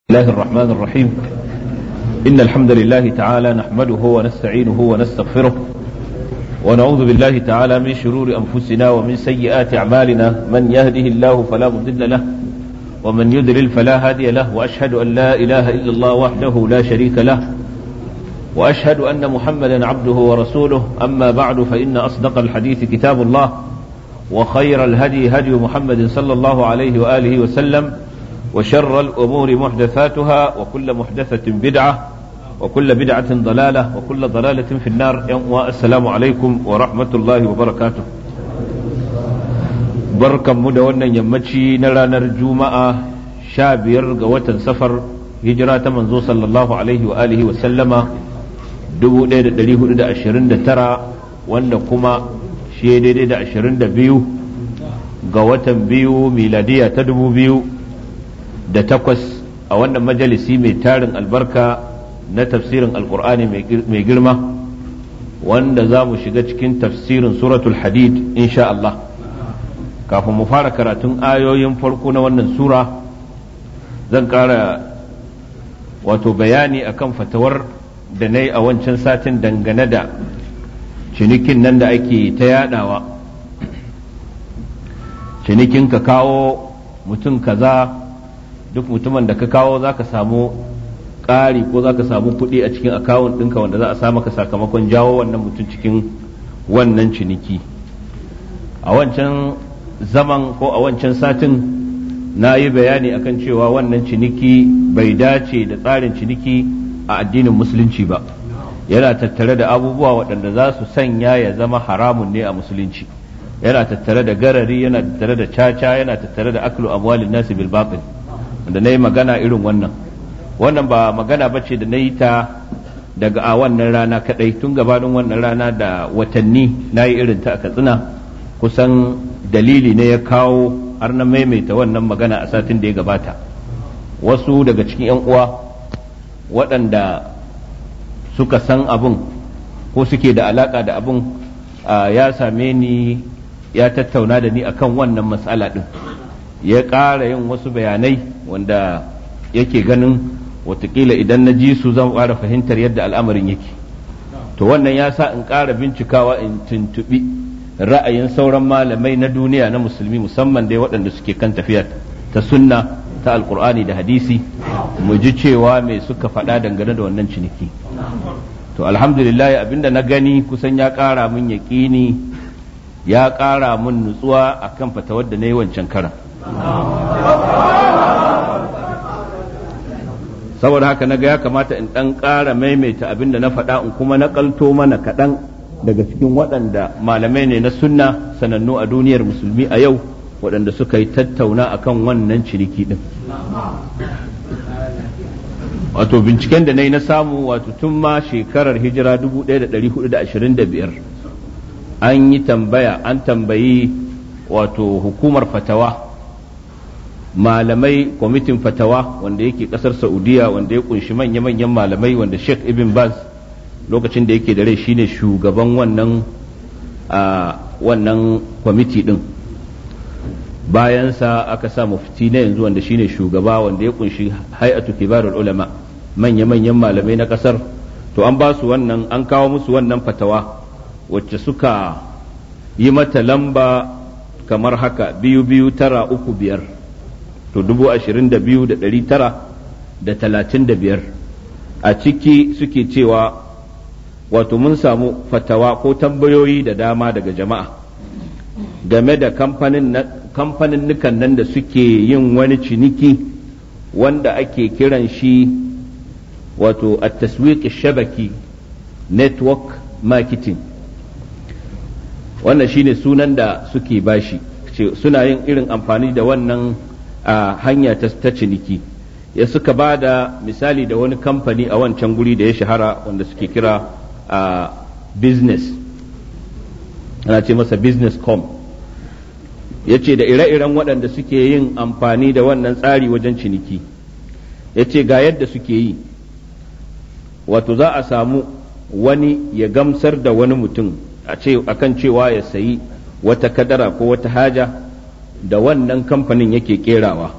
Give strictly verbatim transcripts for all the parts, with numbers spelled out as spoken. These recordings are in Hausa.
الله الرحمن الرحيم. إن الحمد لله تعالى نحمده ونستعينه ونستغفره ونعوذ بالله تعالى من شرور أنفسنا ومن سيئات أعمالنا. من يهده الله فلا مضل له ومن يضلل فلا هادي له، وأشهد أن لا إله إلا الله وحده لا شريك له، وأشهد أن محمدا عبده ورسوله. أما بعد، فإن أصدق الحديث كتاب الله، وخير الهدي هدي محمد صلى الله عليه وآله وسلم، وشر الأمور محدثاتها، وكل محدثة بدعة، وكل بدعة ضلالة، وكل ضلالة في النار. والسلام عليكم ورحمة الله وبركاته. بركة مدونة يمتشي نرى نرجو مع شابير قوة سفر هجرة منزو صلى الله عليه وآله وسلم دبو ديد دليه دا أشرين دا ترى وانكما شيء ديد دا أشرين دا بيو قوة بيو ميلادية تدبو بيو da takwas a wannan majalisi mai tarin albarka na tafsirin alkur'ani mai girma, wanda za mu shiga cikin tafsirin suratul hadid insha Allah. Kafin mu fara karatun ayoyin farko na wannan sura, zan ƙara wato bayani akan fatawar da na yi a wancan satin dangane da cinikin nan da ake ta yadawa, cinikin ka kawo mutum kaza, duk mutumin da ka kawo za ka samu ƙari ko za ka samu kuɗi a cikin akawun ɗinka wanda za a sa maka sakamakon jawo wannan mutum cikin wannan ciniki. A wancan zaman ko a wancan satin na yi bayani akan cewa wannan ciniki bai dace da tsarin ciniki a addinin musulunci ba, yana tattare da abubuwa waɗanda za su sanya ya zama haramun ne a musulunci, yana tattare da garari, yana tattare da caca, yana tattare da aklu amwalin nasi bil batil, da na yi magana irin wannan. Wannan ba magana ba ce da na yi ta daga a wannan rana kadai, tun gabanin wannan rana da watanni na yi irin ta a Katsina. Kusan dalili ne ya kawo har na maimaita wannan magana a satin da ya gabata. Wasu daga cikin 'yan uwa waɗanda suka san abin ko suke da alaka da abin ya same ni, ya tattauna da ni akan wannan matsala ɗin, ya ƙara yin wasu bayanai wanda yake ganin watakila idan na ji su zan ƙara fahimtar yadda al'amarin yake. To wannan ya sa in ƙara bincikawa, in tuntuɓi ra'ayin sauran malamai na duniya na musulmi, musamman dai waɗanda suke kan tafiya ta sunna ta alƙur'ani da hadisi, mu ji cewa me suka faɗa dangane da wannan ciniki. To alhamdulillah, abinda na gani kusan ya ƙara min yaƙini, ya ƙara min nutsuwa akan fatawar da na yi wancan karan. Saboda haka naga ya kamata in ɗan ƙara maimaita abinda na faɗa, in kuma naƙalto mana kaɗan daga cikin waɗanda malamai ne na sunna sanannu a duniyar musulmi a yau, waɗanda suka yi tattauna akan wannan ciniki ɗin. Wato binciken da na yi na samu, wato tun ma shekarar hijira dubu ɗaya da ɗari hudu da ashirin da biyar an yi tambaya, an tambayi wato hukumar fatawa, malamai, kwamitin fatawa wanda yake kasar Saudiya, wanda ya kunshi manya-manyan malamai, wanda Sheikh Ibn Baz lokacin da yake da rai shine shugaban wannan a wannan kwamiti din. Bayansa aka sa mufti na yanzu wanda shine shugaba, wanda ya kunshi hay'atu kibarul ulama, manya-manyan malamai na kasar. To an ba su wannan, an kawo musu wannan fatawa wacce suka yi mata lamba kamar haka: biyu biyu tara uku biyar, to dubu ashirin da biyu da ɗari tara da talatin da biyar. A ciki suke cewa wato mun samu fatawa ko tambayoyi da dama daga jama'a game da kamfanin nukan nan da suke yin wani ciniki wanda ake kiran shi wato at-taswiq shabaki, network marketing. Wannan shine sunan da suke bashi, suna yin irin amfani da wannan a hanya ta ciniki. Ya suka ba da misali da wani kamfani a wancan guri da ya shahara wanda suke kira a business, ana ce masa business com. Ya ce da ire-iren waɗanda suke yin amfani da wannan tsari wajen ciniki, ya ce ga yadda suke yi. Wato za a samu wani ya gamsar da wani mutum a kan cewa ya sayi wata kadara ko wata haja da wannan kamfanin yake kerawa,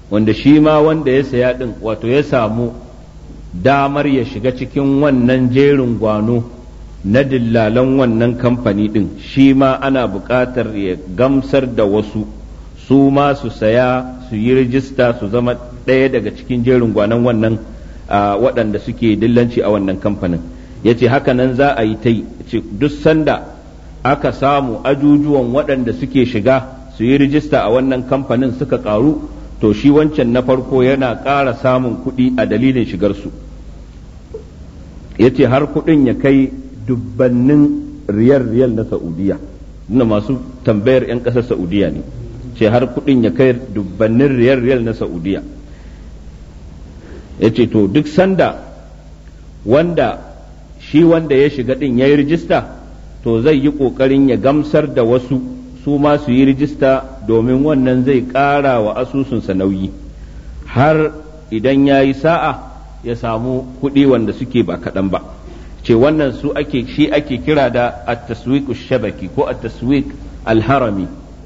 wanda shi ma wanda ya saya ɗin wato ya samu damar ya shiga cikin wannan jerin gwano na dillalan wannan kamfani ɗin, shi ma ana buƙatar ya gamsar da wasu su ma su saya su yi rijista su zama ɗaya daga cikin jerin gwanon wannan waɗanda suke dillanci a wannan kamfanin. Ya ce haka nan za a yi ta yi, duk sanda aka samu ajujuwan waɗanda suke shiga su yi rijista a wannan kamfanin suka ƙaru, to shi wancan na farko yana ƙara samun kuɗi a dalilin shigarsu. Ya ce har kuɗin ya kai dubbannin riyal-riyal na Saudiya, ina masu tambayar 'yan ƙasar Saudiya ne, ce har kuɗin ya kai dubbannin riyal-riyal na Saudiya. Ya ce to duk sanda wanda shi wanda ya shiga ɗin ya yi rijista, to zai yi ƙoƙarin ya gamsar da wasu su ma su yi rijista, domin wannan zai ƙara wa asusunsa nauyi, har idan ya yi sa'a ya samu kuɗi wanda suke ba kaɗan ba. Ce wannan su ake shi ake kira da at-taswiq shabaki ko at-taswiq al-harami.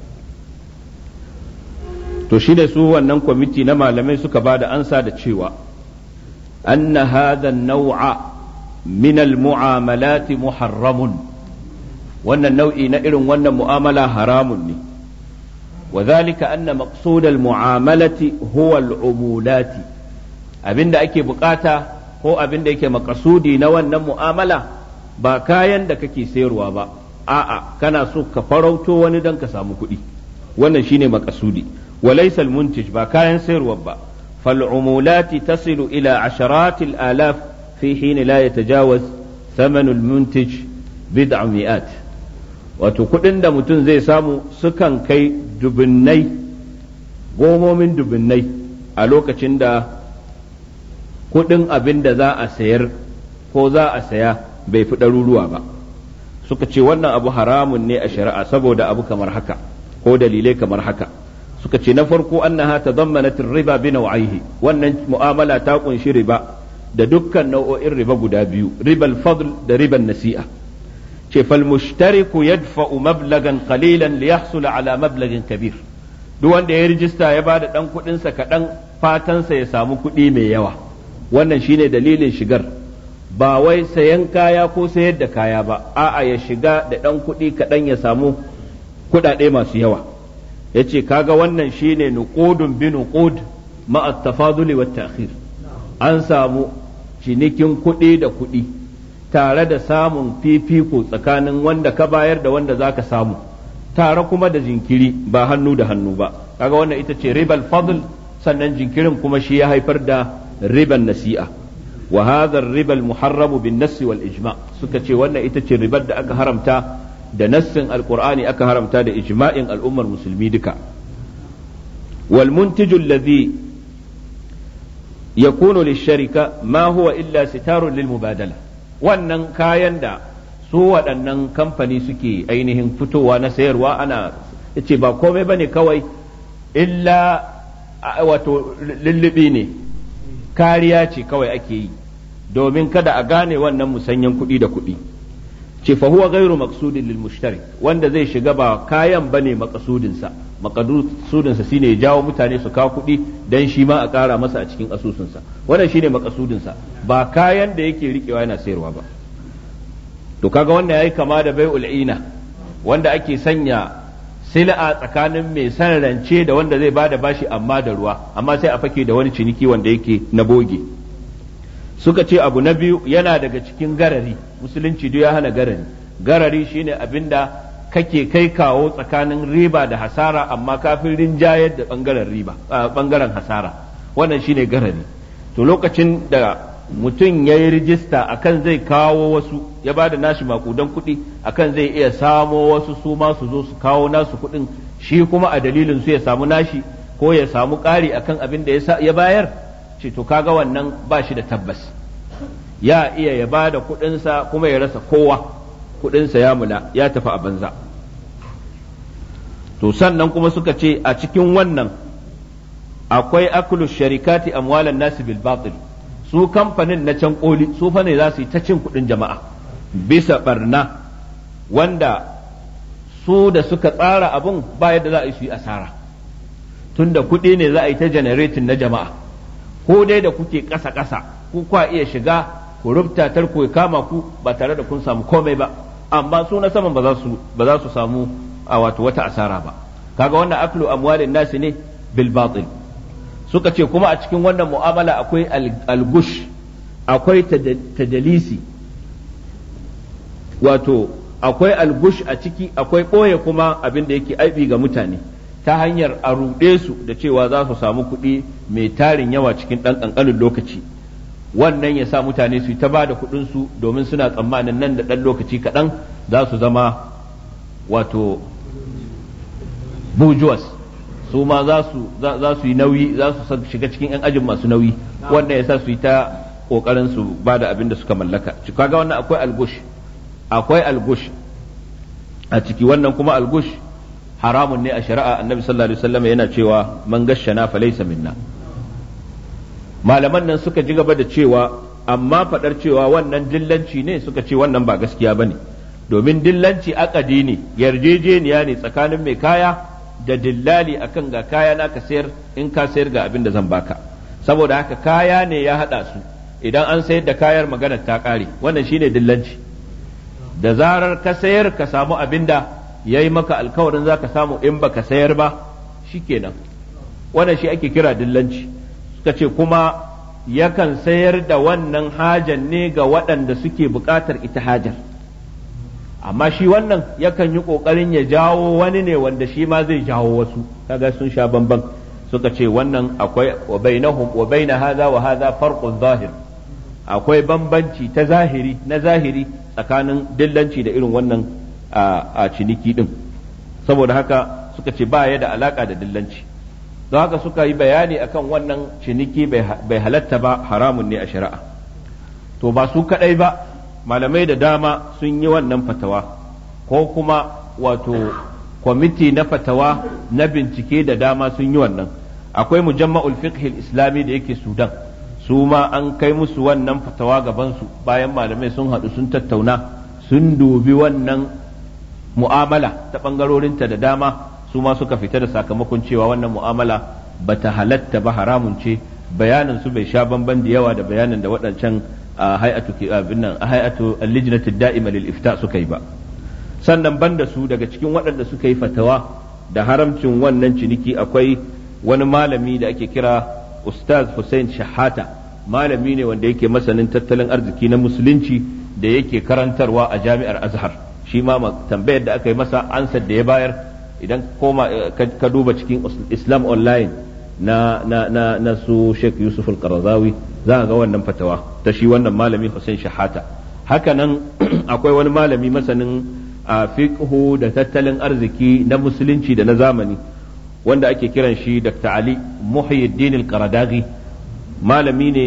To shi da su wannan kwamiti na malamai suka ba da ansa da cewa anna hadha an-naw'a min al-mu'amalat muharramun, wannan nau'i na irin wannan mu'amala haramun ne. wa dhalika anna maqsud al-mu'amalati huwa al-umulati, abinda ake bukata ko abinda yake makasudi na wannan mu'amala ba kayan da kake sayarwa ba, a'a kana so ka farauto wani dan ka samu kuɗi, wannan shine makasudi. wa laysa al-muntij, ba kayan sayarwa ba. fal umulati tasilu ila asharatil alaf fi hin la yatajawaz thamanu al-muntij bid'a mi'at, wato kuɗin da mutum zai samu sukan kai dubinnai, gomomin dubinnai a lokacin da kuɗin abin da za a sayar ko za a saya bai fi ɗaruruwa ba. Suka ce wannan abu haramun ne a shari'a saboda abu kamar haka ko dalilai kamar haka. Suka ce na farko annaha tadammanat riba bi naw'aihi, wannan mu'amala ta kunshi riba da dukkan nau'o'in riba guda biyu, ribal fadl da riban nasi'a. ce fal mushtariku yadfa'u mablagan qalilan li yahsula ala mablagin kabir, duk wanda ya rijista ya bada dan kuɗin sa kaɗan fatansa ya samu kuɗi mai yawa, wannan shine dalilin shigar, ba wai sayan kaya ko sayar da kaya ba, a'a ya shiga da dan kuɗi kaɗan ya samu kuɗaɗe masu yawa. yace kaga wannan shine nuqudun bi nuqud ma at-tafadul wa at-ta'khir, an samu cinikin kuɗi da kuɗi tare da samun fifiko tsakanin wanda ka bayar da wanda zaka samu, tare kuma da jinkiri ba hannu da hannu ba. kaga wannan ita ce ribal fadl, sannan jinkirin kuma shi ya haifar da riban nasi'a. wa hadha ar-riba al-muharram bin nass wal ijma', suka ce wannan ita ce ribar da aka haramta da nassin alqur'ani, aka haramta da ijma'in al'ummar musulmi duka. wal muntiju alladhi yakunu lish-sharika ma huwa illa sitarun lil mubadala, wannan kayan da su waɗannan kamfani suke ainihin fitowa na sayarwa, ana yace ba komai bane kawai illa wato lullubi ne, kariya ce kawai ake yi domin kada a gane wannan musanyen kuɗi da kuɗi. ce fa huwa ghairu maqsudin lil mushtari, wanda zai shiga ba kayan bane maqsudinsa, maqsudinsa shine ya jawo mutane su kawo kuɗi dan shi ma a ƙara masa a cikin asusunsa, wannan shine maqsudinsa, ba kayan da yake riƙewa yana sayarwa ba. to kaga wannan yayi kama da bai'ul ina, wanda ake sanya sil'a tsakanin mai san rance da wanda zai bada bashi amma da ruwa, amma sai a fake da wani ciniki wanda yake na boge. suka ce abu na biyu yana daga cikin garari, musulunci duk ya hana garari. garari shine abinda kake kai kawo tsakanin riba da hasara, amma kafin rinjayar da bangaren riba bangaren hasara, wannan shine garari. to lokacin da mutum ya yi rijista akan zai kawo wasu, ya ba da nashi makudan kuɗi akan zai iya samo wasu su ma su zo su kawo nasu kuɗin, shi kuma a dalilin su ya samu nashi ko ya samu ƙari akan abin da ya bayar, ce to kaga wannan ba shi da tabbas, ya iya ya ba da kuɗinsa kuma ya rasa kowa, kuɗinsa ya mula ya tafi a banza. to sannan kuma suka ce a cikin wannan akwai aklu sharikati amwalan nasi bil batil, su kamfanin na can koli su fa ne za su yi ta cin kuɗin jama'a bisa barna, wanda su da suka tsara abun ba yadda za a yi su yi asara. tunda kuɗi ne za a yi ta generating na jama'a, ko dai da kuke ƙasa-ƙasa ku kwa iya shiga ku rubuta tarko ya kama ku ba tare da kun samu komai ba, amma su na saman ba za su ba za su samu a wato wata asara ba. Kaga wannan aklu amwalin nasi ne bil batil. Suka ce kuma a cikin wannan mu'amala akwai algush, akwai tadalisi, wato akwai algush a ciki, akwai ɓoye kuma abin da yake aibi ga mutane ta hanyar a ruɗe su da cewa za su samu kuɗi mai tarin yawa cikin ɗan ƙanƙanin lokaci. Wannan ya sa mutane su yi ta ba da kuɗinsu domin suna tsammanin nan da ɗan lokaci kaɗan za su zama wato bujuwas, su ma za su yi nauyi, za su shiga cikin 'yan ajin masu nauyi. Wannan ya sa su yi ta ƙoƙarin su ba da abin da suka mallaka. Kaga wannan akwai algush, akwai algush a ciki. Wannan kuma algush haramun ne a shari'a. Annabi sallallahu alaihi wasallam yana cewa man gashshana falaysa minna. Malaman nan suka ji gaba da cewa amma fadar cewa wannan dillanci ne, suka ce wannan ba gaskiya bane, domin dillanci akadi ne, yarjejeniya ne tsakanin mai kaya da dillali akan ga kaya na ka sayar, in ka sayar ga abin da zan baka. Saboda haka kaya ne ya hada su, idan an sayar da kayar maganar ta kare, wannan shine dillanci. Da zarar ka sayar ka samu abin da ya yi maka alkawarin za ka samu, in baka sayar ba shikenan. Wannan shi ake kira dillanci. Suka ce kuma yakan sayar da wannan hajan ne ga waɗanda suke buƙatar ita hajar, amma shi wannan yakan yi ƙoƙarin ya jawo wani ne wanda shi ma zai jawo wasu, kaga sun sha bamban. Suka ce wannan akwai wa bainahum wa baina hadha wa hadha farqun zahir, akwai bambanci ta zahiri na zahiri tsakanin dillanci da irin wannan a ciniki din. Saboda haka suka ce ba ya da alaka da dillanci, don haka suka yi bayani akan wannan ciniki bai halatta ba, haramun ne a shari'a. To ba su kadai ba, malamai da dama sun yi wannan fatawa, ko kuma wato kwamiti na fatawa na bincike da dama sun yi wannan. Akwai mujamma'ul fiqh islami da yake Sudan, su ma an kai musu wannan fatawa gabansu bayan malamai sun haɗu sun tattauna, sun dubi wannan mu'amala ta ɓangarorinta da dama, su ma suka fita da sakamakon cewa wannan mu'amala bata halatta ba, haramun ce. Bayanin su bai sha bamban da yawa da bayanin da waɗancan a hay'atu abin nan a hay'atu al-lijnati da'ima lil ifta suka yi ba. Sannan banda su, daga cikin waɗanda suka yi fatawa da haramcin wannan ciniki akwai wani malami da ake kira Ustaz Hussein Shahata, malami ne wanda yake masanin tattalin arziki na musulunci da yake karantarwa a jami'ar Azhar. Shi ma tambayar da aka yi masa, ansar da ya bayar, idan koma ka duba cikin Islam Online na na na, na su Sheikh Yusuf Al-Qaradawi za ga wannan fatawa ta shi wannan malami Hussein Shahata. Haka nan akwai wani malami masanin a fiqhu da tattalin arziki na musulunci da na zamani wanda ake kiran shi Doctor Ali Muhyiddin Al-Qaradaghi, malami ne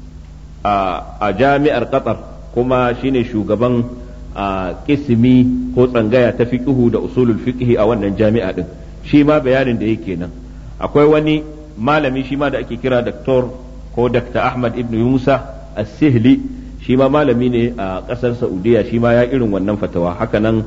a jami'ar Qatar, kuma shine shugaban a kismi ko tsangaya ta fiqhu da usulul fiqhi a wannan jami'a din. Shi ma bayanin da yake nan. Akwai wani malami shi ma da ake kira Doctor ko Doctor Ahmad Ibn Musa As-Sihli, shi ma malami ne a ƙasar Saudiya, shi ma ya irin wannan fatawa. Haka nan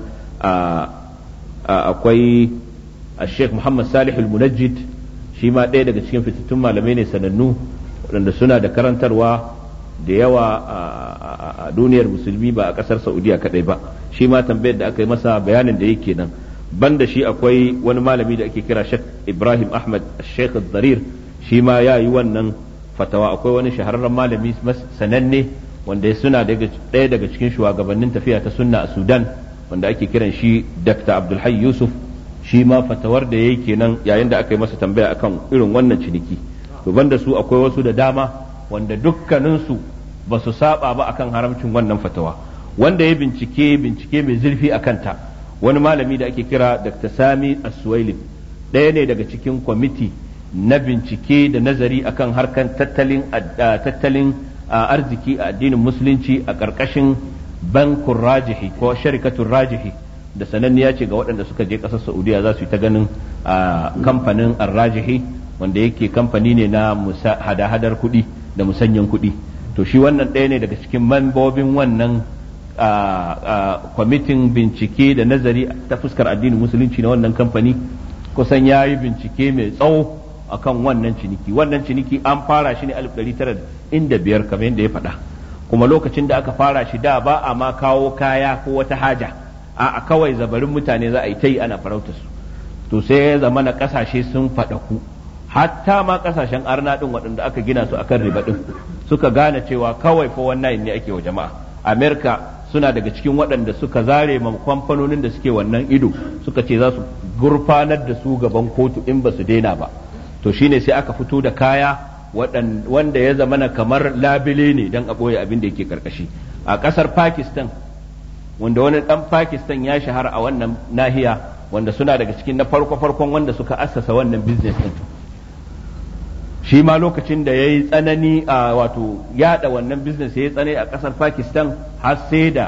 akwai Sheikh Muhammad Salih Al-Munajjid, shi ma ɗaya daga cikin fitattun malamai ne sanannu waɗanda suna da karantarwa da yawa a duniyar musulmi ba a ƙasar Saudiya kaɗai ba. Shi ma tambayar da aka yi masa bayanin da yake nan. Banda shi akwai wani malami da ake kira Sheikh Ibrahim Ahmad Sheikh Zarir, shi ma ya yi wannan fatawa. Akwai wani shahararren malami sananne wanda suna ɗaya daga cikin shugabannin tafiya ta sunna a Sudan wanda ake kiran shi Doctor Abdul Hayy Yusuf, shi ma fatawar da yayi kenan yayin da aka yi masa tambaya akan irin wannan ciniki. To banda su akwai wasu da dama wanda dukkaninsu ba su saba ba akan haramcin wannan fatawa. Wanda ya bincike bincike mai zurfi a kanta, wani malami da ake kira Doctor Sami As-Suwailin, ɗaya ne daga cikin kwamiti na bincike da nazari akan harkan tattalin tattalin arziki a addinin musulunci a ƙarƙashin bankun rajihi ko sharikatun rajihi, da sananniya ce ga waɗanda suka je ƙasar Saudiya za su yi ta ganin kamfanin ar-rajihi, wanda yake kamfani ne na hada-hadar kuɗi da musanyen kuɗi. To shi wannan ɗaya ne daga cikin mambobin wannan kwamitin bincike da nazari ta fuskar addinin musulunci na wannan kamfani. Kusan ya yi bincike mai tsawo akan wannan ciniki. Wannan ciniki an fara shi ne alif ɗari tara da biyar kamar yadda ya faɗa, kuma lokacin da aka fara shi da ba a ma kawo kaya ko wata haja, a kawai zabarin mutane za a yi ta yi ana farauta su. To sai ya zama na ƙasashe sun faɗaku, hatta ma ƙasashen arna ɗin waɗanda aka gina su akan riba ɗin suka gane cewa kawai fa wannan ne ake wa jama'a. Amerika suna daga cikin waɗanda suka zare ma kamfanonin da suke wannan ido, suka ce za su gurfanar da su gaban kotu in ba su daina ba. To shine sai aka fito da kaya wanda ya zama na kamar labile ne don a ɓoye abin da yake karkashi. A ƙasar Pakistan, wanda wani ɗan Pakistan ya shahara a wannan nahiya, wanda suna daga cikin na farko-farkon wanda suka assasa wannan business ɗin, shi ma lokacin da ya yi tsanani a wato yada wannan business ya yi tsanani a ƙasar Pakistan, har sai da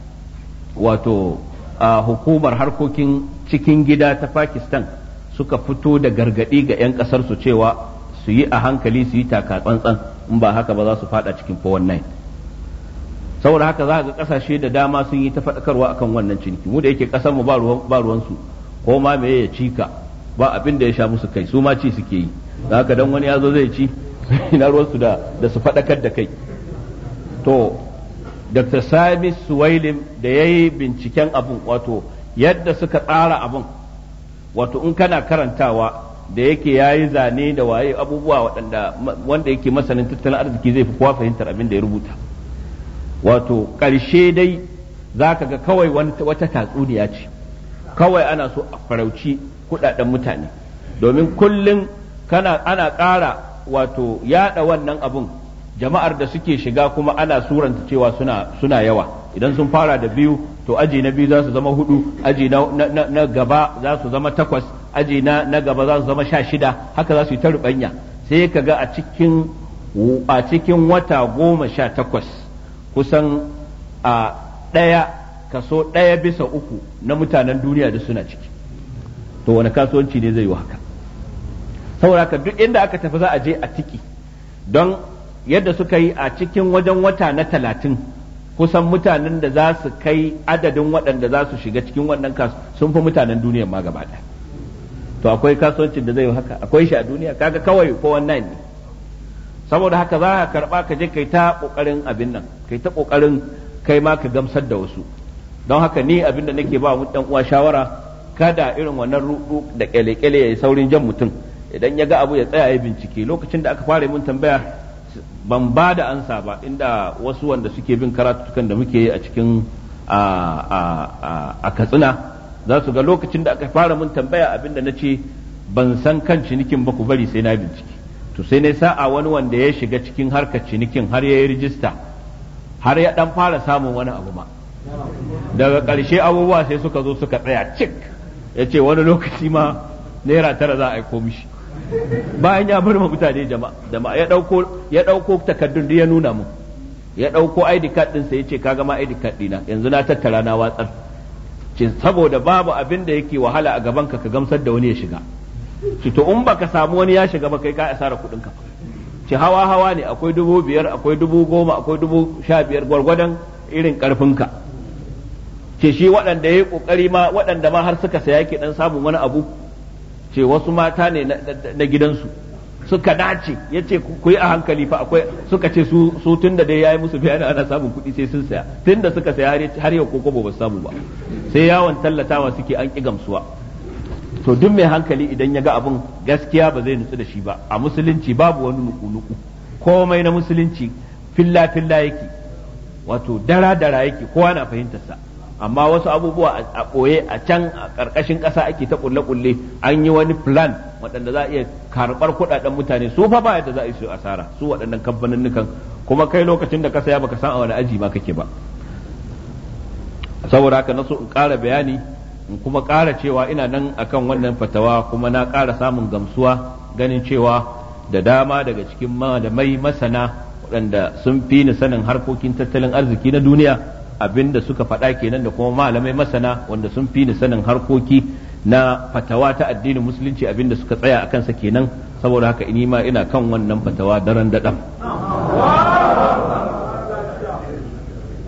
wato hukumar harkokin cikin gida ta Pakistan suka fito da gargaɗi ga 'yan ƙasar su cewa su yi a hankali, su yi taka tsantsan, in ba haka ba za su fada cikin four one nine. Saboda haka za ga ƙasashe da dama sun yi ta faɗakarwa akan wannan ciniki. Mu da yake ƙasar mu ba ruwansu, ko ma me ya cika ba abin da ya sha musu kai, su ma ci suke yi. Haka dan wani ya zo zai ci ina ruwansu da da su faɗakar da kai. To Doctor Sami Suwailim da ya yi binciken abun, wato yadda suka tsara abun, wato in kana karantawa da yake ya yi zane da waye abubuwa waɗanda wanda yake masanin tattalin arziki zai fi kowa fahimtar abin da ya rubuta. Wato ƙarshe dai za ka ga kawai wata tatsuniya ce, kawai ana so a farauci kuɗaɗen mutane, domin kullum kana ana ƙara wato yaɗa wannan abun, jama'ar da suke shiga kuma ana suranta cewa suna suna yawa. Idan sun fara da biyu, to aji na biyu za su zama hudu, aji na, na, na gaba za su zama takwas, aji na, na gaba za su zama sha shida, haka za su yi ta rubanya. Sai ka ga a cikin a cikin wata goma sha takwas kusan a ɗaya kaso ɗaya bisa uku na mutanen duniya da suna ciki. To wani kasuwanci ne zai yi haka? Saboda haka duk inda aka tafi za a je a tiki, don yadda suka yi a cikin wajen wata na talatin kusan mutanen da za su kai adadin waɗanda za su shiga cikin wannan kasu sun fi mutanen duniya ma gaba ɗaya. To akwai kasuwancin da zai yi haka? Akwai shi a duniya? Kaga kawai ko wannan ne. Saboda haka za ka karɓa ka je kai ta ƙoƙarin abin nan, kai ta ƙoƙarin kai ma ka gamsar da wasu. Don haka ni abin da nake ba mu ɗan uwa shawara, kada irin wannan ruɗu da ƙyale-ƙyale ya yi saurin jan mutum. Idan ya ga abu ya tsaya ya bincike. Lokacin da aka fara mun tambaya ban ba da ansa ba, inda wasu wanda suke bin karatutukan da muke yi a cikin a Katsina za su ga lokacin da aka fara mun tambaya abinda na ce ban san kan cinikin ba, ku bari sai na bincike. To sai na sa'a wani wanda ya shiga cikin harkar cinikin har ya yi rijista, har ya dan fara samun wani abu ma, daga ƙarshe abubuwa sai suka zo suka tsaya cik. Ya ce wani lokaci ma naira tara za a aiko mishi, bayan ya bar mutane jama'a. Ya ɗauko ya ɗauko takardun da ya nuna mu, ya ɗauko I D card ɗinsa ya ce kaga ma I D card ɗina yanzu na tattara na watsar, ce saboda babu abin da yake wahala a gaban ka ka gamsar da wani ya shiga. Ce to in baka samu wani ya shiga ba kai ka asara kuɗin ka. Ce hawa hawa ne, akwai dubu biyar, akwai dubu goma, akwai dubu sha biyar, gwargwadon irin ƙarfin ka. Ce shi waɗanda ya yi ƙoƙari ma, waɗanda ma har suka saya ke ɗan samun wani abu, ce wasu mata ne na gidansu suka dace. Ya ce ku yi a hankali fa, akwai suka ce su tun da dai ya yi musu bayani ana samun kuɗi sai sun saya, tun da suka saya har yau ko ba samu ba, sai yawon tallatawa suke an ƙi gamsuwa. To duk mai hankali idan ya ga abin gaskiya ba zai nutsu da shi ba. A musulunci babu wani nuku-nuku, komai na musulunci filla-filla yake, wato dara-dara yake, kowa na fahimtarsa. Amma wasu abubuwa a ɓoye a can a ƙarƙashin ƙasa ake ta ƙulle-ƙulle, an yi wani plan waɗanda za a iya karɓar kuɗaɗen mutane, su fa ba yadda za a yi su asara, su waɗannan kamfaninnukan, kuma kai lokacin da ka saya baka san a wani aji ma kake ba. Saboda haka na so in ƙara bayani, in kuma ƙara cewa ina nan akan wannan fatawa, kuma na ƙara samun gamsuwa ganin cewa da dama daga cikin malamai masana waɗanda sun fi ni sanin harkokin tattalin arziki na duniya abinda suka faɗa kenan, da kuma malamai masana wanda sun fi ni sanin harkoki na fatawa ta addinin musulunci abinda suka tsaya a kansa kenan. Saboda haka ini ma ina kan wannan fatawa daren daɗam.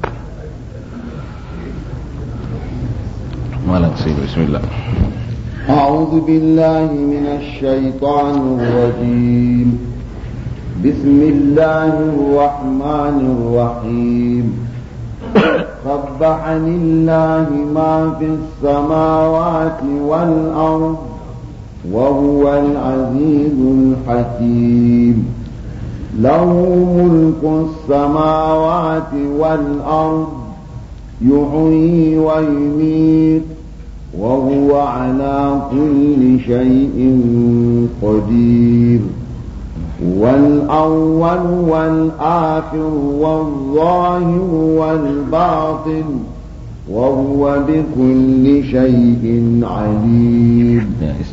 malam sai bismillah. أعوذ بالله من الشيطان الرجيم بسم الله الرحمن الرحيم سبح لله ما في السماوات والأرض وهو العزيز الحكيم له ملك السماوات والأرض يحيي ويميت وهو على كل شيء قدير والأول والآخر والظاهر والباطن وهو بكل شيء عليم.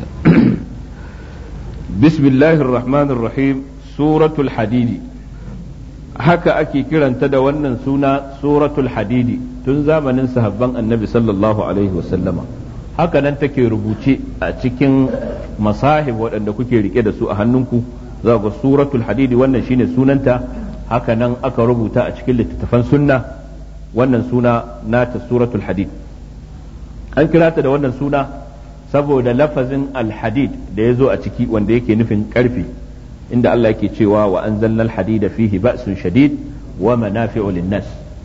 بسم الله الرحمن الرحيم. سورة الحديد haka ake kiranta da wannan suna suratul hadidi tun zamanin sahabban annabi sallallahu alaihi wasallama. Haka nan take rubuce a cikin masahib waɗanda kuke rike da su a hannunku, za ga suratul hadidi wannan shine sunanta. Haka nan aka rubuta a cikin littattafan sunna wannan suna nata suratul hadid. An kira ta da wannan suna saboda lafazin alhadid da ya zo a ciki wanda yake nufin karfe, inda Allah yake cewa wa anzalna alhadida fihi ba'sun shadid wa manafi'u lin-nas.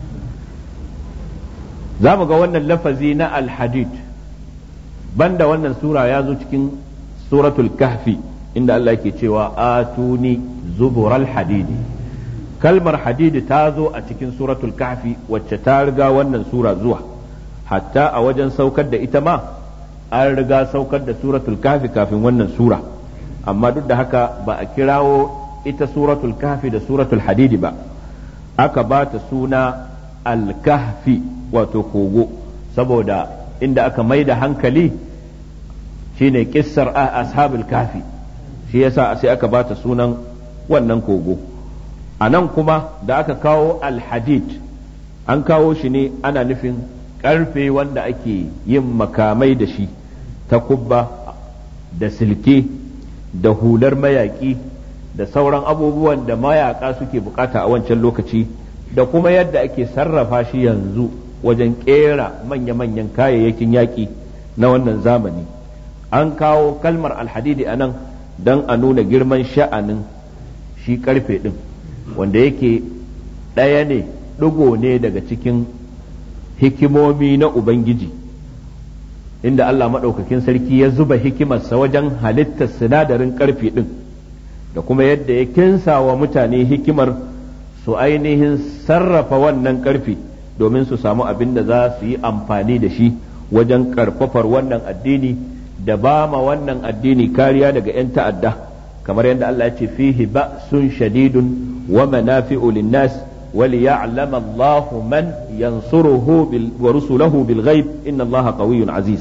Za mu ga wannan lafazi na alhadid banda wannan sura ya zo cikin suratul kahfi inda Allah yake cewa atuni zubural hadidi. Kalmar hadidi ta zo a cikin suratul kahfi wacce ta riga wannan sura zuwa, hatta a wajen saukar da ita ma an riga saukar da suratul kahfi kafin wannan sura, amma duk da haka ba a kirawo ita suratul kahfi da suratul hadidi ba, aka ba ta suna al-kahfi wato kogo, saboda inda aka mai da hankali shine kissar ashabul kahfi, shi yasa sai aka ba ta sunan wannan kogo. A nan kuma da aka kawo al-hadid an kawo shi ne ana nufin karfe wanda ake yin makamai da shi, ta kubba da silke da hular mayaki da sauran abubuwan da mayaka suke bukata a wancan lokaci, da kuma yadda ake sarrafa shi yanzu wajen kera manya-manyan kayayyakin yaƙi na wannan zamani. An kawo kalmar alhadidi a nan don a nuna girman sha'anin shi karfe ɗin, wanda yake ɗaya ne ɗigo ne daga cikin hikimomi na Ubangiji, inda Allah maɗaukakin sarki ya zuba hikimarsa wajen halittar sinadarin ƙarfe ɗin, da kuma yadda ya kinsa wa mutane hikimar su ainihin sarrafa wannan ƙarfe domin su samu abin da za su yi amfani da shi wajen ƙarfafar wannan addini da ba ma wannan addini kariya daga 'yan ta'adda, kamar yadda Allah ya ce fihi ba'sun shadidun wa manafi'u lin-nas وليعلم الله من ينصره ورسله بالغيب إن الله قوي عزيز.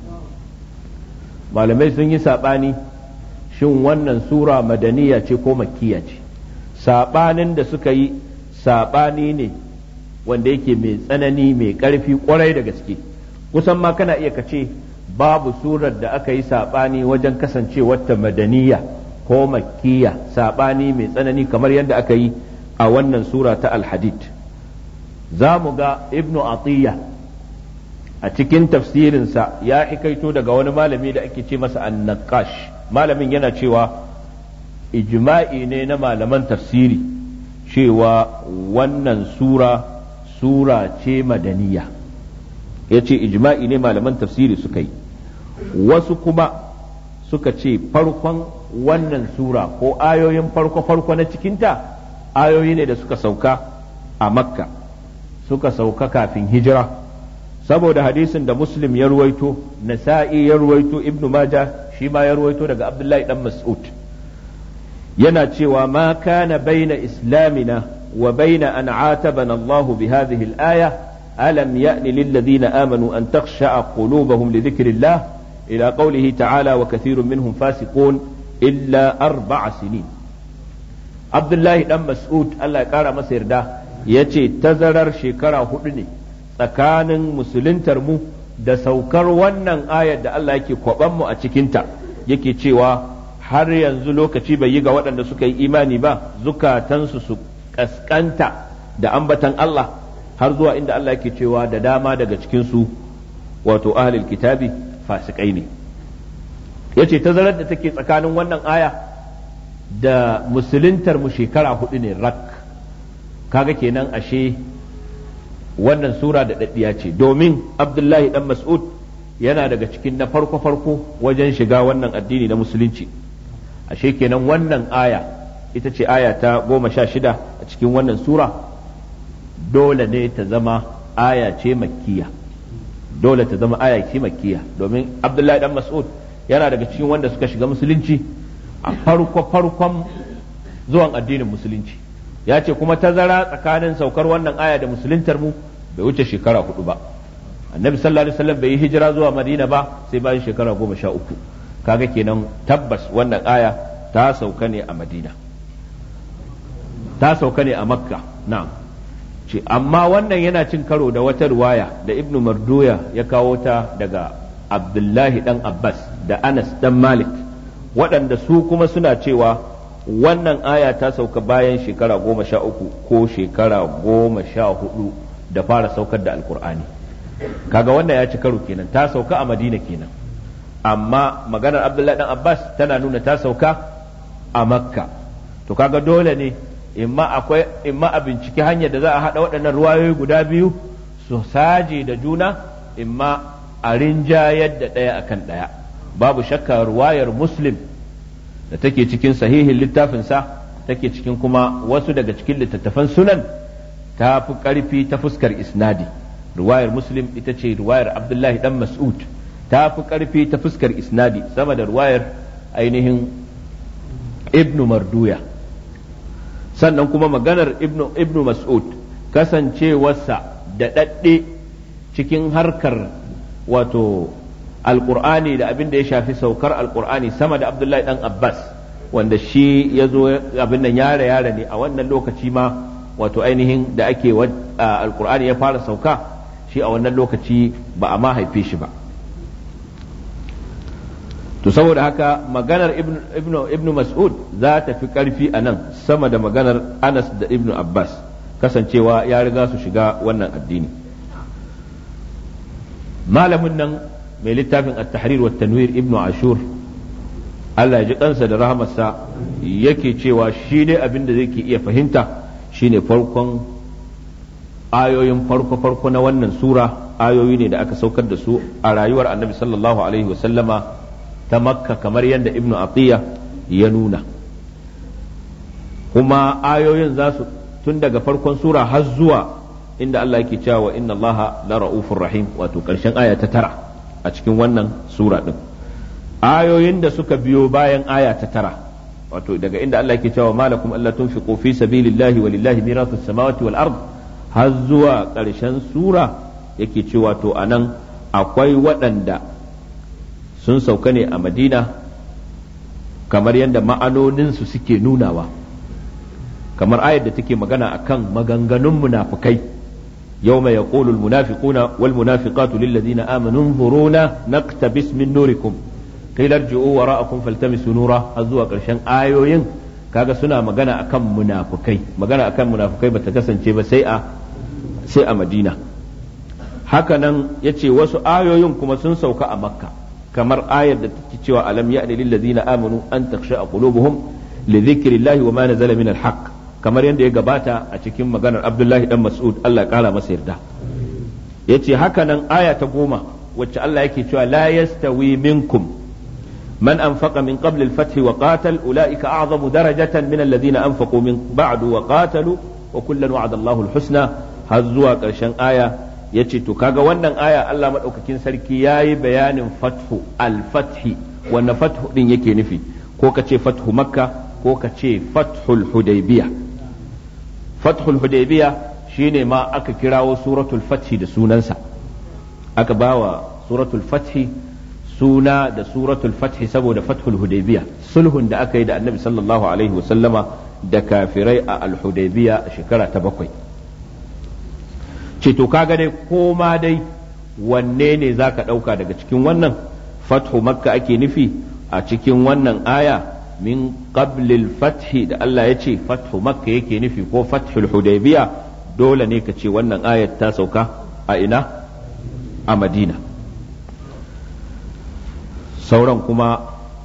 malamai sun yi saɓani shin wannan sura madaniya ce ko makkiya ce. Saɓanin da suka yi saɓani ne wanda yake mai tsanani mai ƙarfi ƙwarai da gaske, kusan ma kana iya kace babu surar da aka yi saɓani wajen kasancewar ta madaniya ko makkiya, saɓani mai tsanani kamar yadda aka yi a wannan sura ta alhadid. Za mu ga ibnu atiyya a cikin tafsirinsa ya hikaito daga wani malami da ake ce masa an-naqash. Malamin yana cewa ijma'i ne na malaman tafsiri cewa wannan sura sura ce madaniya, ya ce ijma'i ne malaman tafsiri suka yi. Wasu kuma suka ce farkon wannan sura ko ayoyin farko-farko na cikinta ayoyi ne da suka sauka a makka, suka sauka kafin hijira, saboda hadisin da muslim ya ruwaito, nasa'i ya ruwaito, ibnu maja shi ma ya ruwaito daga abdullahi dan mas'ud, yana cewa ma kana baina islamina wa baina an atabana Allahu bi hadhihi al-aya alam ya'ni lil ladina amanu an takhsha'a qulubuhum li dhikrillah ila qawlihi ta'ala wa kathirun minhum fasiqun illa arba'a sinin. Abdullahi dan Mas'ud Allah ya kara masa yarda ya ce tazarar shekara hudu ne tsakanin musuluntar mu da saukar wannan ayar da Allah yake kwaban mu a cikinta, yake cewa har yanzu lokaci bai yi ga waɗanda suka yi imani ba zukatansu su kaskanta da ambatan Allah, har zuwa inda Allah yake cewa da dama daga cikinsu wato ahlul kitabi fasikai ne. yace tazarar da take tsakanin wannan aya da musuluntar mu shekara hudu ne rak. Kaga kenan ashe wannan sura da daddiya ce, domin Abdullahi dan Mas'ud yana daga cikin na farko farko wajen shiga wannan addini na musulunci. Ashe kenan wannan aya ita ce aya ta goma sha shida a cikin wannan sura, dole ne ta zama aya ce makkiya, dole ta zama aya ce makkiya, domin Abdullahi dan Mas'ud yana daga cikin wanda suka shiga musulunci a farko farkon zuwan addinin musulunci. Ya ce kuma tazara tsakanin saukar wannan aya da musuluntar mu bai wuce shekara hudu ba. Annabi sallallahu alaihi wasallam bai yi hijira zuwa Madina ba sai bayan shekara goma sha uku. Kaga kenan tabbas wannan aya ta sauka ne a Madina, ta sauka ne a Makka. Na'am. Ce amma wannan yana cin karo da wata riwaya da Ibn Marduya ya kawo ta daga Abdullahi dan Abbas da Anas dan Malik, waɗanda su kuma suna cewa wannan aya ta sauka bayan shekara goma sha uku ko shekara goma sha hudu da fara saukar da Alkur'ani. Kaga wannan ya ci karo kenan, ta sauka a Madina kenan, amma maganar Abdullahi dan Abbas tana nuna ta sauka a Makka. To kaga dole ne imma akwai imma a binciki hanyar da za a haɗa waɗannan ruwayoyi guda biyu su saje da juna, imma a rinjayar da ɗaya akan ɗaya. Babu shakka ruwayar Muslim da take cikin sahihin littafinsa, take cikin kuma wasu daga cikin littattafan sunan, ta fi ƙarfi ta fuskar isnadi. Ruwayar Muslim ita ce ruwayar Abdullahi dan Mas'ud, ta fi ƙarfi ta fuskar isnadi sama da ruwayar ainihin Ibnu Marduya. Sannan kuma maganar Ibnu, Ibnu Mas'ud kasancewarsa da ɗaɗɗe cikin harkar wato alƙur'ani da abin da ya shafi saukar alƙur'ani sama da Abdullahi dan Abbas, wanda shi ya zo abin nan yare yare ne a wannan lokaci ma, wato ainihin da ake alƙur'ani ya fara sauka, shi a wannan lokaci ba a ma haife shi ba. To saboda haka maganar ibnu ibnu Mas'ud za ta fi ƙarfi a nan sama da maganar Anas da Ibnu Abbas, kasancewa ya riga su shiga wannan addini. Malamin nan mai littafin at-tahrir wa tanwir Ibnu Ashur, Allah ya ji kansa da rahamarsa, yake cewa shi ne abin da zai ke iya fahimta shine farkon ayoyin farko farko na wannan sura, ayoyi ne da aka saukar da su a rayuwar Annabi sallallahu alaihi wa sallama ta Makka, kamar yadda Ibnu Atiyya ya nuna. Kuma ayoyin za su tun daga farkon sura har zuwa inda Allah yake cewa inna Allaha la ra'ufur rahim, wato karshen aya ta tara a cikin wannan sura din. Ayoyin da suka biyo bayan aya ta tara, wato daga inda Allah yake cewa malakum alla tunfiqu fi sabilillahi walillahi mirathus samawati wal ard, har zuwa karshen sura yake cewa to anan akwai waɗanda sun sauka ne a Madina, kamar yadda ma'anoninsu suke nunawa, kamar ayar da take magana akan maganganun munafikai, yawma yaqulu almunafiquna walmunafiqatu lilladhina amanu unzuruna naqtabis min nurikum qila irji'u wara'akum faltamisu nura, har zuwa karshen ayoyin. Kaga suna magana akan munafikai, magana akan munafikai bata kasance ba sai a sai a Madina. Haka nan yace wasu ayoyin kuma sun sauka a Makka, kamar ayar da take cewa alam ya'ni lil ladina amanu an takhsha qulubuhum li dhikrillahi wa ma nazala min al-haqq, kamar yadda ya gabata a cikin maganar Abdullahi dan Mas'ud, Allah ya kara masa yarda. Yace haka nan aya ta goma wacce Allah yake cewa la yastawi minkum man anfaqa min qabl al-fath wa qatal ulaika a'zamu darajatan min alladhina anfaqu min ba'du wa qatalu wa kullan wa'ada Allahu al-husna, har zuwa karshen aya. Ya ce to kaga wannan aya Allah maɗaukakin sarki ya yi bayanin fathu al-fathi, wanda fathu ɗin yake nufi, ko ka ce fathu makka ko ka ce fathul hudaybiya. Fathul hudaybiya shine ma aka kirawo suratul fathi da sunansa, aka bawa suratul fathi suna da suratul fathi saboda fathul hudaybiya, sulhun da aka yi da annabi sallallahu alaihi wasallama da kafirai a al-hudaybiya a shekara ta bakwai. Ce to kaga dai koma dai wanne ne za ka ɗauka daga cikin wannan, fathu makka ake nufi a cikin wannan aya min qablil fathi da Allah ya ce fathu makka yake nufi ko fathul hudaybiya, dole ne ka ce wannan ayat ta sauka a ina, a Madina. Sauran kuma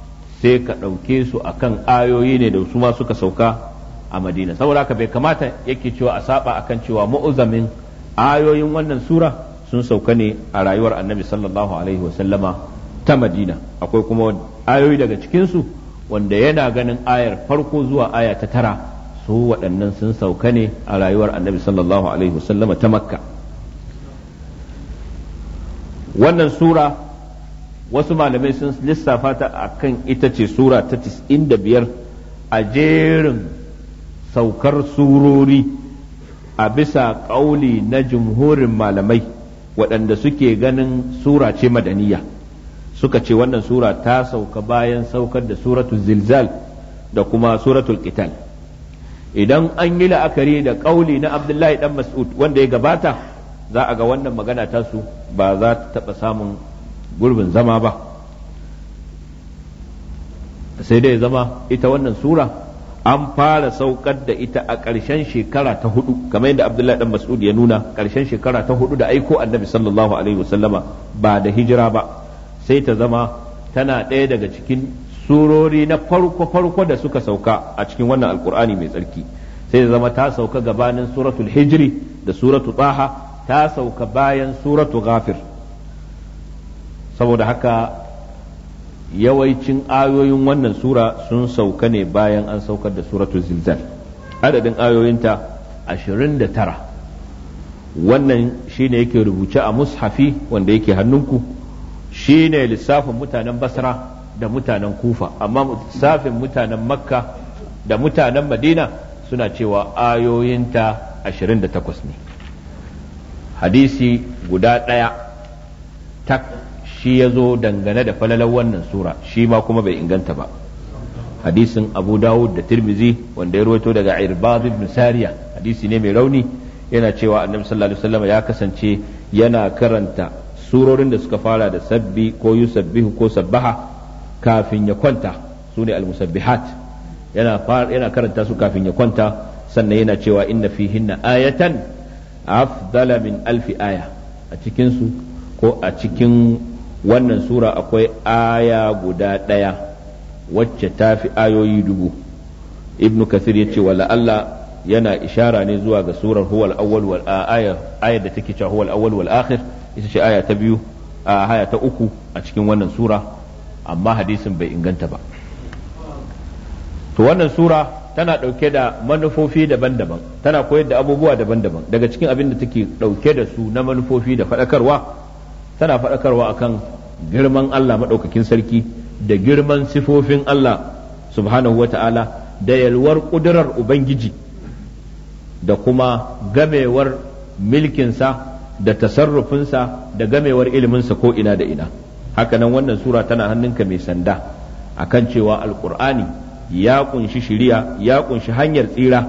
sai ka ɗauke su akan ayoyi ne da su ma suka sauka a Madina. Saboda haka bai kamata yake cewa a saba akan cewa mu'uzamin ayoyin wannan sura sun sauka ne a rayuwar Annabi sallallahu alaihi wasallama ta Madina. Akwai kuma ayoyi daga cikinsu wanda yana ganin ayar farko zuwa aya ta tara su waɗannan sun sauka ne a rayuwar Annabi sallallahu alaihi wasallama ta Makka. Wannan sura wasu malamai sun lissafa ta akan ita ce sura ta tis'in da biyar a jerin saukar surori a bisa ƙauli na jumhurin malamai waɗanda suke ganin sura ce madaniya. Suka ce wannan sura ta sauka bayan saukar da suratul zilzal da kuma suratul qital. Idan an yi la'akari da ƙauli na Abdullahi dan Mas'ud wanda ya gabata, za a ga wannan magana tasu ba za ta taɓa samun gurbin zama ba, sai dai zama ita wannan sura an fara saukar da ita a ƙarshen shekara ta hudu, kamar yadda Abdullahi dan Mas'ud ya nuna, ƙarshen shekara ta hudu da aiko Annabi sallallahu alaihi wasallama ba da hijira ba, sai ta zama tana ɗaya daga cikin surori na farko farko da suka sauka a cikin wannan alkur'ani mai tsarki. Sai ta zama ta sauka gabanin suratul hijri da suratul taha, ta sauka bayan suratul ghafir. Saboda haka yawancin ayoyin wannan sura sun sauka ne bayan an saukar da suratul zilzal. Adadin ayoyinta ashirin da tara. Wannan shine yake rubuce a mushafi wanda yake hannunku, shine lissafin mutanen Basra da mutanen Kufa, amma lissafin mutanen Makka da mutanen Madina suna cewa ayoyinta ashirin da takwas ne. Hadisi guda ɗaya tak shi ya zo dangane da falalar wannan sura, shi ma kuma bai inganta ba. Hadisin Abu Dawud da Tirmizi wanda ya rawaito daga Irbad ibn Sariya, hadisi ne mai rauni, yana cewa Annabi sallallahu alaihi wasallam ya kasance yana karanta surorin da suka fara da sabbi ko yusabbihu ko sabbaha kafin ya kwanta, sune al-musabbihat, yana yana karanta su kafin ya kwanta, sannan yana cewa inna fihinna ayatan afdala min alfi aya, a cikin su ko a cikin wannan sura akwai aya guda ɗaya wacce ta fi ayoyi dubu. Ibnu Kathir ya ce wala Allah yana ishara ne zuwa ga surar huwal awwal wal aya aya da take cewa huwal awwal wal akhir, ita ce aya ta biyu a aya ta uku a cikin wannan sura, amma hadisin bai inganta ba. To wannan sura tana ɗauke da manufofi daban-daban, tana koyar da abubuwa daban-daban. Daga cikin abin da take ɗauke da su na manufofi da faɗakarwa, tana faɗakarwa akan girman Allah maɗaukakin sarki da girman sifofin Allah subhanahu wa ta'ala da yalwar ƙudurar Ubangiji da kuma gamewar milkinsa da tasarrufinsa da gamewar iliminsa ko ina da ina. Hakanan wannan sura tana hannunka mai sanda akan cewa alƙur'ani ya kunshi shiriya, ya kunshi hanyar tsira,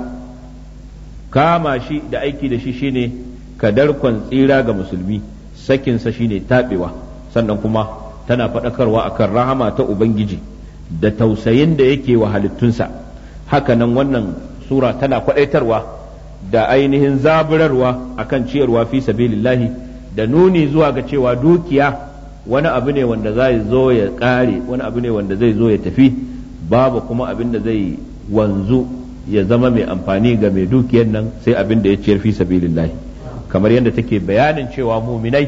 kama shi da aiki da shi shine kadarkon tsira ga musulmi, sakinsa shine taɓewa. Sannan kuma tana faɗakarwa akan rahama ta Ubangiji da tausayin da yake wa halittunsa. Hakanan wannan sura tana kwaɗaitarwa da ainihin zaburarwa akan ciyarwa fi sabilillahi da nuni zuwa ga cewa dukiya wani abu ne wanda zai zo ya ƙare, wani abu ne wanda zai zo ya tafi, babu kuma abin da zai wanzu ya zama mai amfani ga mai dukiyar nan sai abin da ya ciyar fi sabilillahi. Kamar yadda take bayanin cewa muminai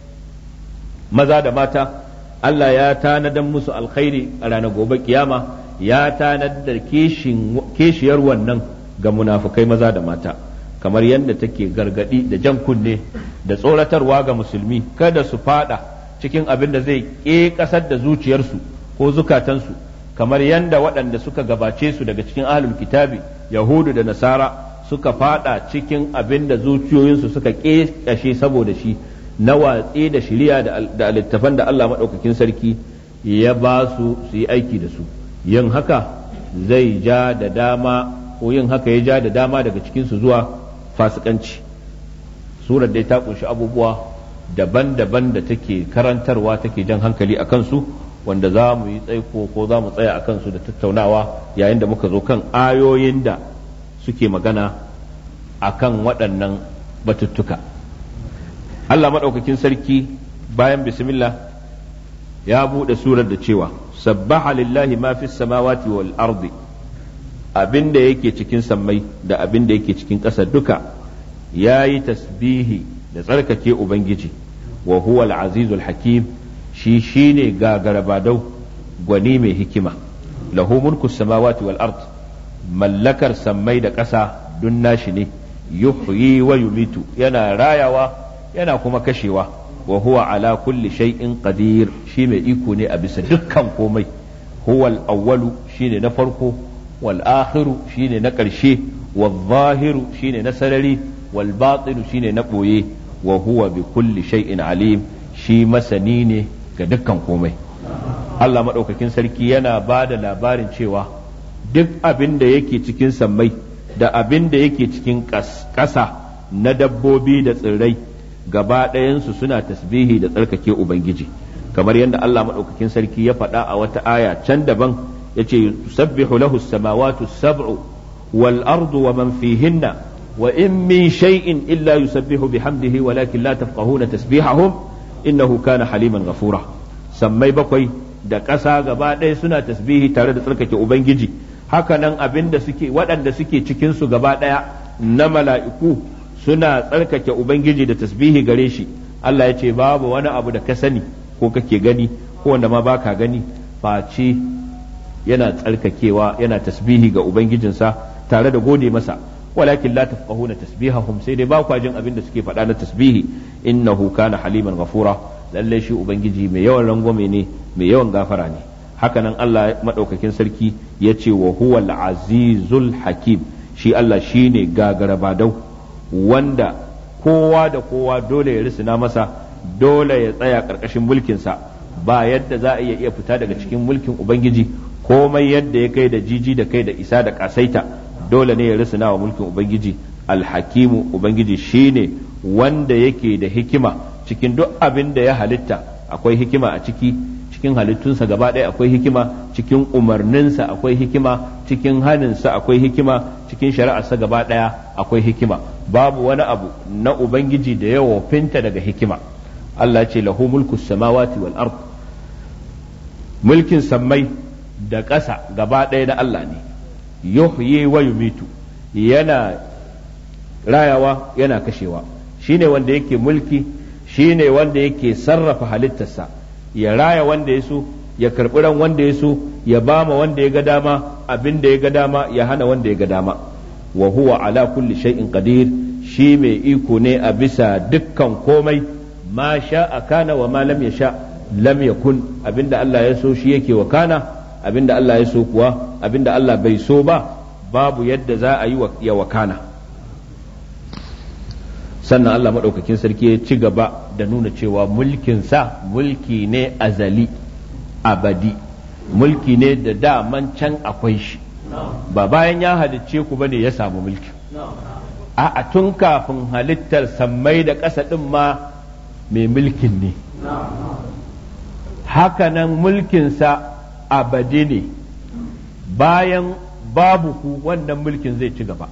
maza da mata Allah ya tanadan musu alkhairi a ranar gobe kiyama, ya tanadar kishiyar wannan ga munafukai maza da mata, kamar yadda take gargadi da jan kunne da tsoratarwa ga musulmi kada su fada cikin abin da zai ƙe ƙasar da zuciyarsu ko zukatansu, kamar yadda waɗanda suka gabace su daga cikin ahlul kitabi yahudu da nasara suka fada cikin abin da zuciyoyinsu suka ƙeƙashe saboda shi na watsi da shiriya da littafan da Allah maɗaukakin sarki ya ba su su yi aiki da su. Yin haka zai ja da dama ko yin haka ya ja da dama daga cikinsu zuwa fasikanci. Surar dai ta kunshi abubuwa daban-daban da take karantarwa, take jan hankali a kansu, wanda za mu yi tsaiko ko za mu tsaya a kansu da tattaunawa yayin da muka zo kan ayoyin da suke magana a kan waɗannan batuttuka. Allah maɗaukakin sarki bayan bismillah ya bude surar da cewa sabbaha lillahi ma fis samawati wal ardi, abinda yake cikin sammai da abinda yake cikin ƙasa duka yayi tasbihi da tsarkake ubangiji. wa huwa al-azizul hakim, shi shine gagarabadau gwani mai hikima. lahu mulku samawati wal ard, mallakar sammai da ƙasa dun nashi ne. yuhyi wa yumitu, yana rayawa yana kuma kashewa. wa huwa ala kulli shay'in qadir, shi mai iko ne a bisa dukkan komai. huwa al-awwalu, shine na farko. wal akhiru, shine na ƙarshe. wal zahiru, shine na sarari. wal batinu, shine na ɓoye. wa huwa bi kulli shay'in alim, shi masani ne ga dukkan komai. Allah maɗaukakin sarki yana ba da labarin cewa duk abin da yake cikin sammai da abin da yake cikin ƙasa na dabbobi da tsirrai gaba ɗayansu suna tasbihi da tsarkake Ubangiji, kamar yadda Allah maɗaukakin sarki ya faɗa a wata aya can daban ya ce yusabbihu lahu samawatu sab'u wal ardu wa man fihinna wa in min shay'in illa yusabbihu bihamdihi walakin la tafqahuna tasbihahum innahu kana haliman ghafura. Sammai bakwai da ƙasa gaba ɗaya suna tasbihi tare da tsarkake Ubangiji, hakanan abinda suke waɗanda suke cikin su gaba ɗaya na mala'iku suna tsarkake Ubangiji da tasbihi gare shi. Allah ya ce babu wani abu da ka sani ko kake gani ko wanda ma baka gani face yana tsarkakewa yana tasbihi ga Ubangijinsa tare da gode masa. walakin la tafqahuna tasbihahum, sai dai ba kwa jin abin da suke faɗa na tasbihi. innahu kana haliman ghafura, lalle shi Ubangiji mai yawan rangwame ne mai yawan gafara ne. hakanan Allah madaukakin sarki ya ce wa huwal azizul hakim, shi Allah shine gagarabadau wanda kowa da kowa dole ya risina masa, dole ya tsaya ƙarƙashin mulkinsa, ba yadda za a iya iya fita daga cikin mulkin Ubangiji. komai yadda ya kai da jiji da kai da isa da ƙasaita, dole ne ya risina wa mulkin Ubangiji. alhakimu, Ubangiji shine wanda yake da hikima cikin duk abin da ya halitta, akwai hikima a ciki, cikin halittunsa gaba ɗaya akwai hikima, cikin umarninsa akwai hikima, cikin haninsa akwai hikima, cikin shari'arsa gaba ɗaya akwai hikima. babu wani abu na Ubangiji da ya wofinta daga hikima. Allah ce lahu mulku samawati wal ard, mulkin sammai da ƙasa gaba ɗaya na Allah ne. yuhyi wa yumitu, yana rayawa yana kashewa. shine wanda yake mulki, shine wanda yake sarrafa halittarsa, ya raya wanda ya so, ya karɓi ran wanda ya so, ya bama wanda ya ga dama abin da ya ga dama, ya hana wanda ya ga dama. wa huwa ala kulli shay'in qadir, shi mai iko ne a bisa dukkan komai. ma sha'a kana wa ma lam yasha lam yakun, abinda Allah ya so shi yake wakana, abinda Allah ya so kuwa abinda Allah bai so ba babu yadda za a yi ya wakana. sannan Allah maɗaukakin sarki ya ci gaba da nuna cewa mulkinsa mulki ne azali abadi, mulki ne da daman can akwai shi, ba bayan ya halicce ku bane ya samu mulki. a tun kafin halittar sammai da ƙasa ɗin ma mai mulkin ne. hakanan mulkinsa abadi ne, bayan babu ku wannan mulkin zai ci gaba.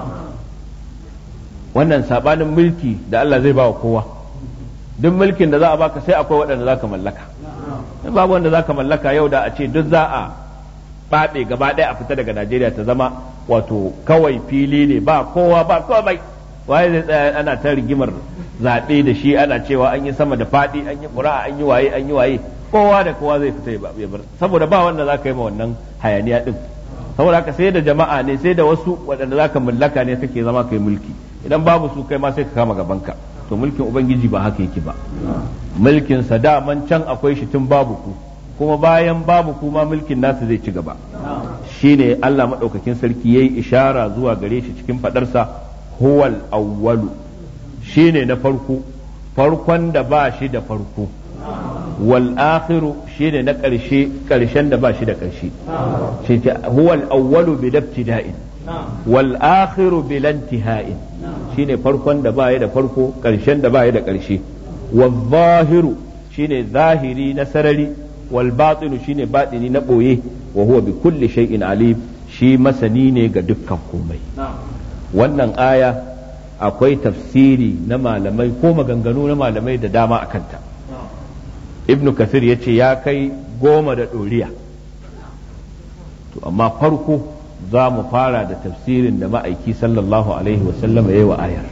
wannan sabanin mulki da Allah zai ba wa kowa, duk mulkin da za a baka sai akwai waɗanda za ka mallaka. in babu wanda za ka mallaka yau da a ce duk za a faɗe gaba ɗaya a fita daga Najeriya ta zama wato kawai fili ne ba kowa ba komai, waye zai tsaya ana ta rigimar zaɓe da shi, ana cewa an yi sama da faɗi, an yi ƙura'a, an yi waye an yi waye, kowa da kowa zai fita ya bar, saboda ba wanda za ka yi ma wannan hayaniya ɗin. saboda haka sai da jama'a ne, sai da wasu waɗanda za ka mallaka ne kake zama kai mulki. idan babu su kai ma sai ka kama gabanka. to mulkin Ubangiji ba haka yake ba. mulkin sa daman can akwai shi tun babu ku, kuma bayan babu ku ma mulkin nasu zai ci gaba. shine Allah madaukakin sarki yayi ishara zuwa gare shi cikin fadarsa huwal awwalu, shine na farko, farkon da ba shi da farko. wal akhiru, shine na ƙarshe, ƙarshen da ba shi da ƙarshe. shi huwal awwalu bi dabtida'in wal akhiru bi lantiha'in, shine farkon da ba ya da farko, ƙarshen da ba ya da ƙarshe. wal zahiru, shine zahiri na sarari, wal batinu, shine batini na ɓoye. wa huwa bi kulli shay'in alim, shi masani ne ga dukkan komai. wannan aya akwai tafsiri na malamai ko maganganu na malamai da dama a kanta. ibnu kathir ya ce ya kai goma da ɗoriya. To amma farko za mu fara da tafsirin da ma'aiki sallallahu alaihi wasallam ya yi wa ayar.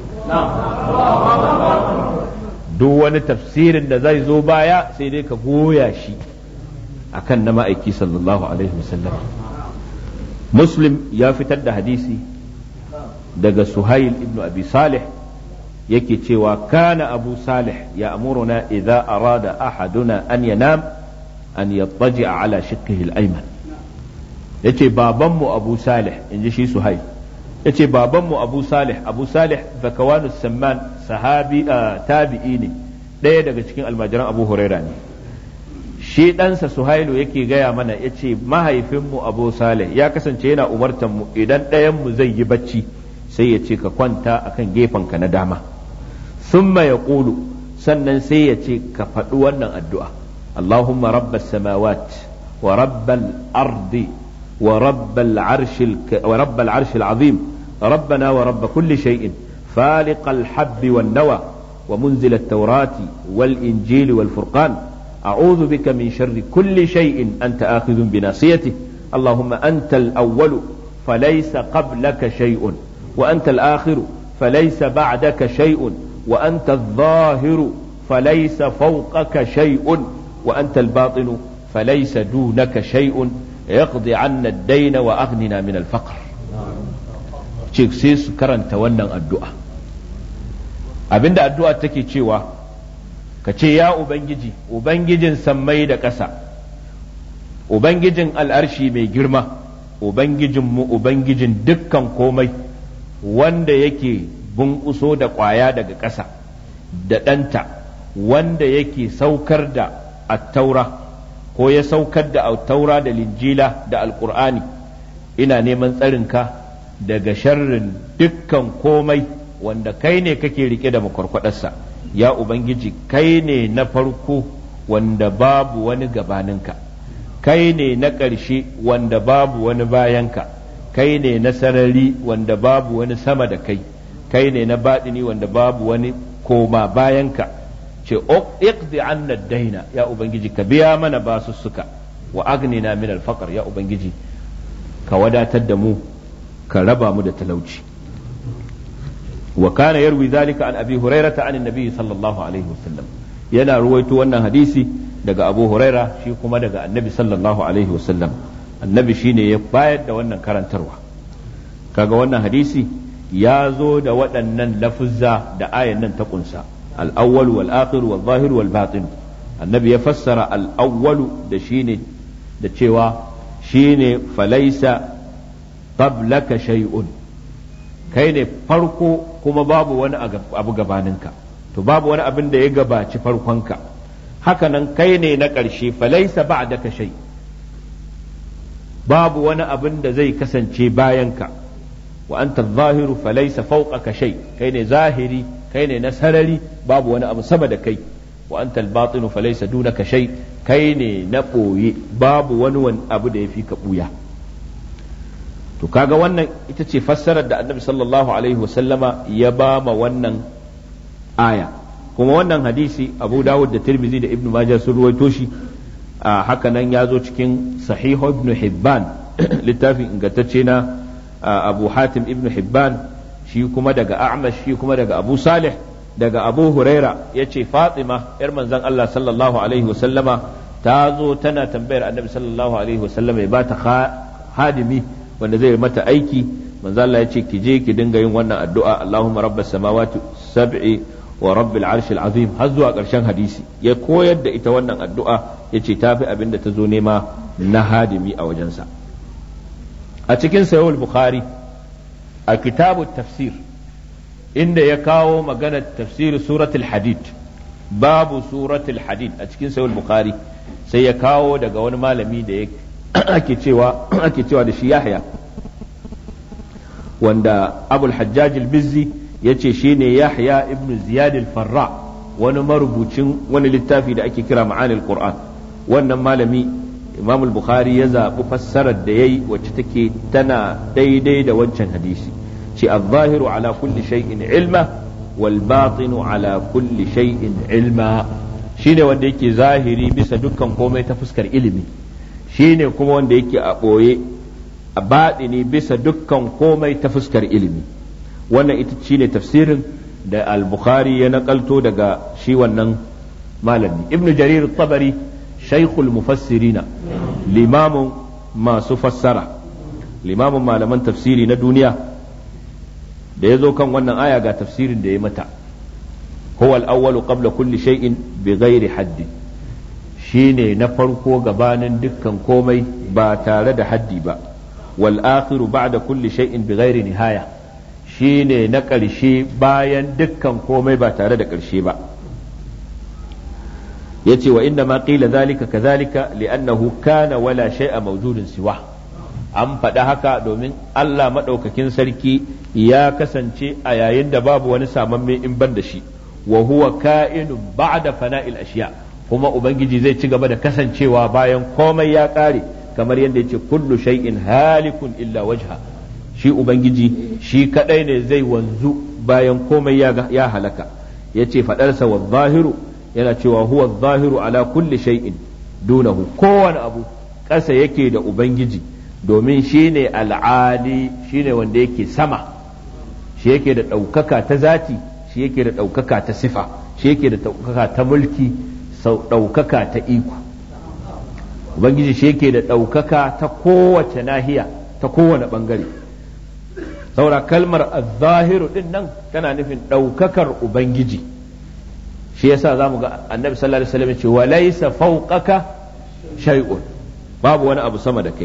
Duk wani tafsirin da zai zo baya sai dai ka goya shi akan na ma'aiki sallallahu alaihi wasallam. Muslim ya fitar da hadisi daga Suhail ibn Abi Salih yake cewa kana Abu Salih ya amuruna idza arada ahaduna an yanam an yattaji'a ala shiqqihi al-ayman. yace babanmu Abu Salih inji shi Suhail yace babanmu Abu Salih Abu Salih Zakawanu Samman sahabi tabi'i ne ɗaya daga cikin almajiran Abu Huraira ne. Shi ɗansa Suhailu yake gaya mana yace mahaifinmu Abu Salih ya kasance yana umartan mu idan ɗayanmu zai yi bacci sai ya ce ka kwanta akan gefenka na dama, summa ya ƙulu sannan sai ya ce ka faɗi wannan addu'a Allahumma rabbas samawat wa rabbal ardi wa rabbal arshil azim rabbana wa rabba kulli shay'in faliqal habbi wan nawa wa munzil at-taurati wal injili wal furqan a'udhu bika min sharri kulli shay'in anta akhidhun bi nasiyatihi Allahumma antal awwalu falaysa qablaka shay'un وأنت الآخر فليس بعدك شيء وأنت الظاهر فليس فوقك شيء وأنت الباطن فليس دونك شيء يقضي عنا الدين وأغننا من الفقر. cik sai su karanta wannan addu'a. Abinda addu'a take cewa ka ce ya Ubangiji, Ubangijin sammai da ƙasa, Ubangijin al'arshi mai girma, Ubangijinmu, Ubangijin dukkan komai, wanda yake bunƙuso da ƙwaya daga ƙasa da ɗanta, wanda yake saukar da attaura ko ya saukar da attaura da linjila da alƙur'ani, ina neman tsarinka daga sharrin dukkan komai wanda kai ne kake rike da makwarkwadarsa. Ya Ubangiji, kai ne na farko wanda babu wani gabaninka, kai ne na ƙarshe wanda babu wani bayanka, kai ne na sarari wanda babu wani sama da kai, kai ne na baɗini wanda babu wani koma bayanka. Ce iqdi anna daina, ya Ubangiji ka biya mana basussuka, wa agnina min alfaqr, ya Ubangiji ka wadatar da mu, ka raba mu da talauci. Wa kana yarwi zalika an abi hurairata an annabi sallallahu alaihi wasallam, yana ruwaito wannan hadisi daga Abu Huraira, shi kuma daga annabi sallallahu alaihi wasallam. Annabi shine ya bayar da wannan karantarwa. Kaga wannan hadisi ya zo da waɗannan lafuzza da ayan nan ta kunsa, al-awwal wal akhir wal zahir wal batin. Annabi ya fassara al-awwal da shine da cewa shine falaisa qablaka shay'un, kai ne farko kuma babu wani abu gabaninka, to babu wani abin da ya gabaci farkonka. Haka nan kai ne na ƙarshe, falaisa ba'daka shay', babu wani abin da zai kasance bayanka. Wa anta zahiru falaysa fawqaka shay, kai ne zahiri, kai ne na sarari, babu wani abu sama da kai. Wa anta al-batinu falaysa dunaka shay, kai ne na ɓoye, babu wani abu da yafi ka ɓuya. To kaga wannan ita ce fassarar da Annabi sallallahu alaihi wasallama ya ba ma wannan aya. Kuma wannan hadisi Abu Dawud da Tirmidhi da Ibn Majah sun ruwaito shi. Haka nan ya zo cikin Sahihu Ibn Hibban, littafin ingantacce na Abu Hatim Ibn Hibban, shi kuma daga A'mash, shi kuma daga Abu Salih daga Abu Huraira ya ce Fatima yar manzon Allah sallallahu alaihi wasallama ta zo tana tambayar Annabi sallallahu alaihi wasallama ya bata hadimi wanda zai mata aiki. Manzon Allah ya ce ki je ki dinga yin wannan addu'a, Allahumma rabbas samawati sab'i wa rabbil arshil azim, har zuwa ƙarshen hadisi. Ya koyar da ita wannan addu'a, ya ce ta fi abin da ta zo nema na hadimi a wajensa. A cikin Sahih Bukhari a kitabu tafsir, inda ya kawo maganar tafsir suratul hadid, babu suratul hadid a cikin Sahih Bukhari, sai ya kawo daga wani malami da ake cewa ake cewa da shi Yahya, wanda Abul Hajjaj al-Bizzi yace shine Yahya ibn Ziyad al-Farra, wani marubucin wani littafi da ake kira Ma'anil Qur'an. Wannan malami Imam al-Bukhari ya zaɓi fassarar da yayi wacce take tana daidai da wancan hadisi, ce az-zahiru ala kulli shay'in ilma wal batinu ala kulli shay'in ilma, shine wanda yake zahiri bisa dukkan komai ta fuskar ilimi, shine kuma wanda yake a ɓoye a baɗini bisa dukkan komai ta fuskar ilimi. Wannan ita shine tafsirin da al-Bukhari ya nakalto daga shi wannan malami. Ibn Jarir at-Tabari shaykhul mufassirina, limamin masu fassara, limamin malaman tafsiri na duniya, da ya zo kan wannan aya ga tafsirin da ya mata. huwa al-awwalu qabla kulli shay'in bighairi haddi, shine na farko gabanin dukkan komai ba tare da haddi ba. wal akhiru ba'da kulli shay'in bighairi nihaya, shine na ƙarshe bayan dukkan komai ba tare da ƙarshe ba. yace wa inna ma qila zalika kadhalika li'annahu kana wala shay'a mawjudun siwa, an faɗa haka domin Allah maɗaukakin sarki ya kasance a yayin da babu wani samamme in ban da shi, wa huwa ka'inun ba'da fana'il ashiya, kuma ubangiji zai ci gaba da kasancewa bayan komai ya ƙare, kamar yadda yace kullu shay'in halikun illa wajha, shi ubangiji shi kadai ne zai wanzu bayan komai ya, ya halaka. yace faɗarsa wa zahiru yana cewa huwa zahiru ala kulli shay'in dunahu, kowane abu ƙasa yake da ubangiji, domin shi ne al'ali, shi ne wanda yake sama, shi yake da ɗaukaka ta zati, shi yake da ɗaukaka ta sifa, shi yake da ɗaukaka ta mulki, ɗaukaka ta iko. Ubangiji shi yake da ɗaukaka ta kowace nahiya, ta kowane ɓangare. Saura kalmar az-zahiru ɗin nan tana nufin ɗaukakar Ubangiji. Shi yasa za mu ga annabi sallallahu alaihi wasallam ce wa laysa fawqaka shay'un, babu wani abu sama da kai.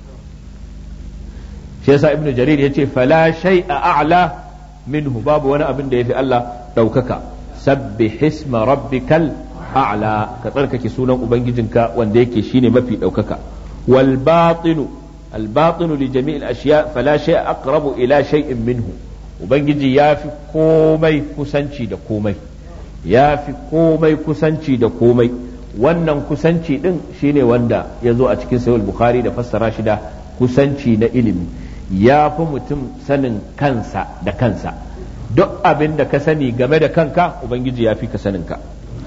Shi yasa ibnu jarir yace fala shay'a a'la minhu, babu wani abin da yafi Allah daukaka. sabbih isma rabbikal a'la, ka tsarkake sunan ubangijinka wanda yake shine mafi daukaka. wal batinu al batinu li jami'il ashiya fala shay'a aqrabu ila shay'in minhu, ubangiji yafi komai kusanci da komai, yafi komai kusanci da komai. wannan kusanci din shine wanda ya zo a cikin sahih bukhari da fassara shi da kusanci na ilimi. Ya fi mutum sanin kansa da kansa, duk abin da ka sani game da kanka ubangiji ya fi ka sanin ka.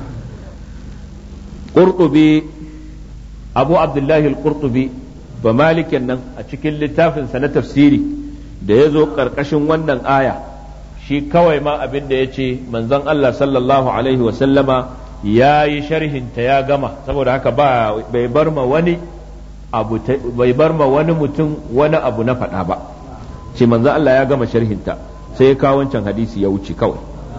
Qurtubi, Abu Abdullahi al-Qurtubi ba malikin nan a cikin littafinsa na tafsiri da ya zo ƙarƙashin wannan aya, shi kawai ma abin da ya ce manzon Allah sallallahu alaihi wasallama ya yi sharhinta ya gama, saboda haka ba bai bar ma wani abu bai bar ma wani mutum wani abu na faɗa ba, ce manzo Allah ya gama sharhinta sai ya kawo wancan hadisi ya wuce kawai.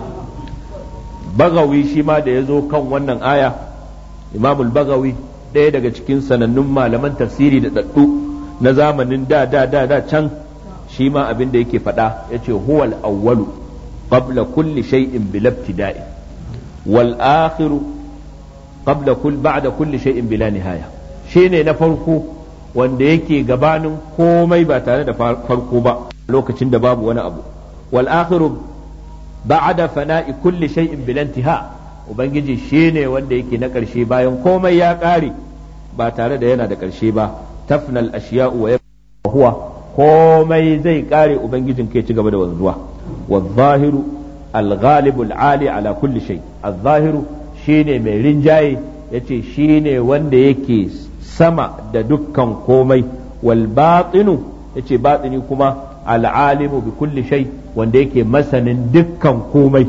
Bagawi shi ma da ya zo kan wannan aya, Imamul Bagawi ɗaya daga cikin sanannun malaman tafsiri da daddu na zamanin da da da da can, shi ma abin da yake faɗa yace huwal awwalu qabla kulli shay'in bil ibtida'i wal akhiru qabla kull ba'da kulli shay'in bila nihaya, shine na farko wanda yake gabanin komai ba tare da farko ba lokacin da babu wani abu. wal akhiru ba'da fana'i kulli shay'in bil intiha, ubangiji shine wanda yake na karshe bayan komai ya kare ba tare da yana da karshe ba. tafnal ashiya'u wa huwa, komai zai kare ubangijin kai ci gaba da wanzuwa. wal zahiru al ghalibu al ali ala kulli shay, al zahiru shine mai rinjaye, yace shine wanda yake sama da dukkan komai. wal batinu, yace batini kuma al'alimu bi kulli shay, wanda yake masanin dukkan komai.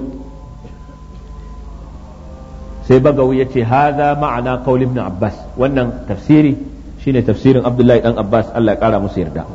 sai Bagawi yace haza ma'ana qaul ibn Abbas, wannan tafsiri shine tafsirin Abdullahi dan Abbas, Allah ya kara musu yarda.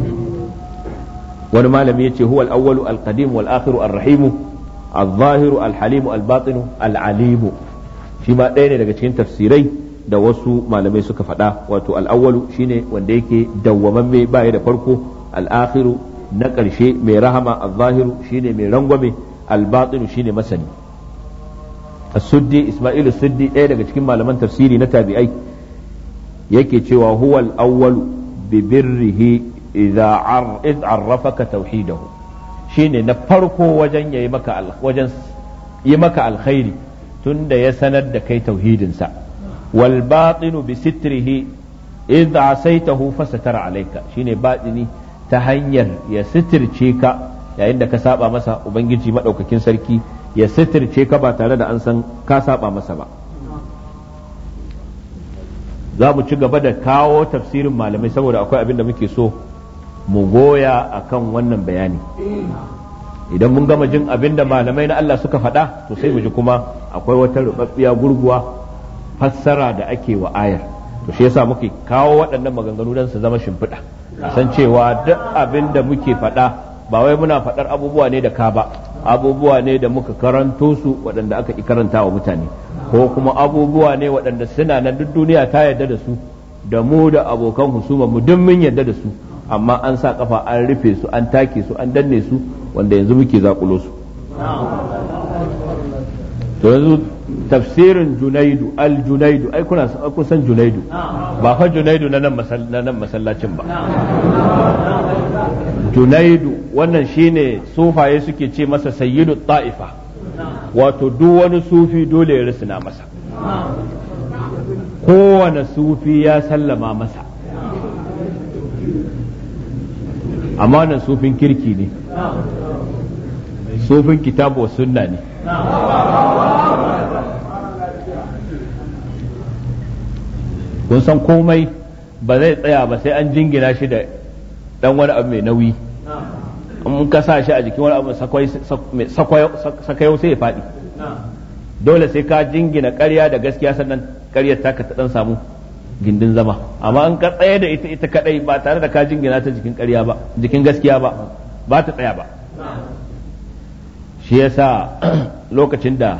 wani malami yace huwa al-awwalu al-qadim wal akhiru ar-rahimu al-zahiru al-halimu al-batinu al-alimu, shi ma ɗaya ne daga cikin tafsirai da wasu malamai suka faɗa. wato al'awwalu shine wanda yake dawwamamme baya da farko, al'akhiru na ƙarshe mai rahama, al-zahiru shine mai rangwame, al-batinu shine masani. as-suddi isma'ilu suddi ɗaya daga cikin malaman tafsiri na tabi'ai yake cewa huwa al-awwalu bi birrihi idza arrafaka tauhidahu, shine na farko wajen yayi maka wajen yi maka alkhairi tunda ya sanar da kai tauhidinsa. wal batinu bi sitrihi idza asaitahu fasatara alayka, shine batini ta hanyar ya sitirce ka yayin da ka saba masa, ubangiji madaukakin sarki ya sitirce ka ba tare da an san ka saba masa ba. za mu ci gaba da kawo tafsirin malamai saboda akwai abin da muke so mu goya akan wannan bayani. Idan mun gama jin abin da malamai na Allah suka faɗa to sai mu ji kuma akwai wata rubabbiya gurguwa fassara da ake wa ayar, to shi yasa muke kawo waɗannan maganganu don su zama shimfiɗa, san cewa duk abin da muke faɗa ba wai muna faɗar abubuwa ne da ka ba, abubuwa ne da muka karanto su waɗanda aka ƙi karanta wa mutane, ko kuma abubuwa ne waɗanda suna nan duk duniya ta yarda da su, da mu da abokan husuma mu duk mun yarda da su, amma an sa kafa an rufe su, an take su, an danne su, wanda yanzu muke zakulo su. To yanzu tafsirin Junaidu, al-Junaidu, ai kuna kusan Junaidu, ba fa Junaidu na nan masallacin ba. Junaidu wannan shine sufaye suke ce masa sayyidu ta'ifa, wato duk wani sufi dole ya risina masa, kowane sufi ya sallama masa, amma wannan sufin kirki ne, sufin kitabu wa sunna ne. Kun san komai ba zai tsaya ba sai an jingina shi da dan wani abu mai nauyi, in ka sa shi a jikin wani abu sakayau sai ya faɗi. Dole sai ka jingina ƙarya da gaskiya sannan ƙaryar taka ta dan samu gindin zama, amma in ka tsaye da ita ita kadai ba tare da ka jingina ta jikin ƙarya ba, jikin gaskiya ba, ba ta tsaya ba. Shi yasa lokacin da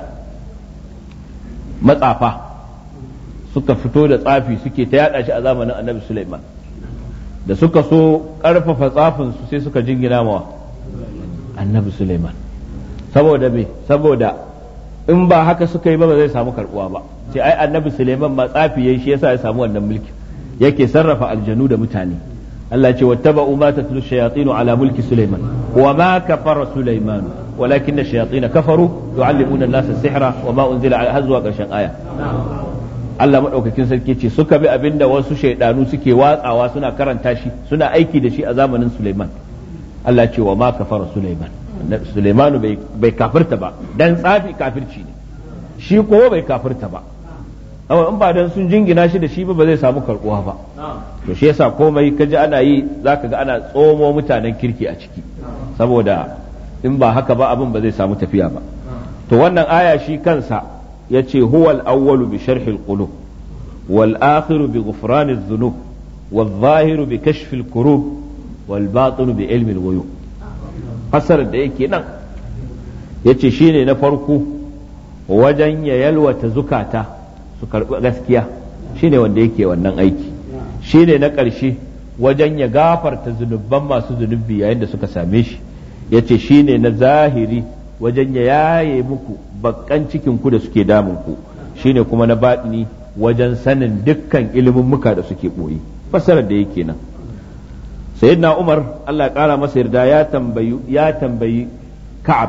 matsafa suka fito da tsafi suke ta yada shi a zamanin Annabi Sulaiman, da suka so karfafa tsafin su sai suka jingina mawa Annabi Sulaiman. Saboda me? Saboda in ba haka suka yi ba ba zai samu karbuwa ba. Sai ai Annabi Sulaiman ma tsafi yayi, shi yasa ya samu wannan mulki, yake sarrafa aljanu da mutane. Allah ya ce wattaba'u ma tatlu shayatin ala mulki Sulaiman wa ma kafara Sulaiman walakin ash-shayatin kafaru yu'allimuna an-nasa as-sihra wa ma unzila ala hazwa karshen aya. Allah madaukakin sarki ce suka bi abinda wasu shaidanu suke watsawa suna karanta shi suna aiki da shi a zamanin Sulaiman. Allah ce wa ma kafara Sulaiman, Sulaimanu bai kafirta ba, dan tsafi kafirci ne, shi ko bai kafirta ba, amma in ba dan sun jingina shi da shi ba ba zai samu karbuwa ba. To shi yasa komai kaji ana yi zaka ga ana tsomo mutanen kirki a ciki, saboda in ba haka ba abin ba zai samu tafiya ba. To wannan aya shi kansa yace huwal awwalu bi sharhi al-qulub wal akhiru bi ghufran adh-dhunub wal zahiru bi kashfi al-kurub wal batinu bi ilmi al-ghuyub. Fasarar da yake nan yace shine na farko wajen ya yalwata zukata su karbi gaskiya, shine wanda yake wannan aiki, shine na ƙarshe wajen ya gafarta zunuban masu zunubi yayin da suka same shi, yace shine na zahiri wajen ya yaye muku bakkan cikin ku da suke damun ku, shine kuma na baɗini wajen sanin dukkan ilimin muka da suke ɓoye. Fasarar da yake nan sayyidina Umar Allah ya ƙara masa yarda ya tambayi ya tambayi Ka'ab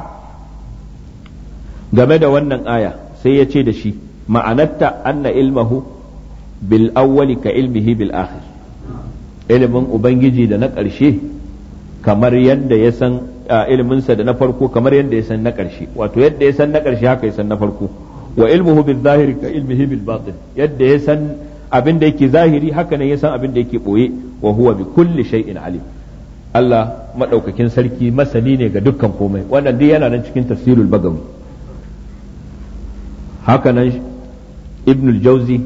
game da wannan aya, sai ya ce da shi ma'anarta anna ilmahu bil awwali ka ilmihi bil akhir, ilimin ubangiji da na ƙarshe kamar yadda ya san iliminsa da na farko kamar yadda ya san na ƙarshe, wato yadda ya san na ƙarshe haka ya san na farko. Wa ilmuhu bil zahiri ka ilmihi bil batin, yadda ya san abin da yake zahiri haka ne ya san abin da yake boye. Wa huwa bi kulli shay'in alim, Allah madaukakin sarki masani ne ga dukkan komai. Wannan dai yana nan cikin tafsirul Bagawi. Haka nan Ibn al-Jawzi,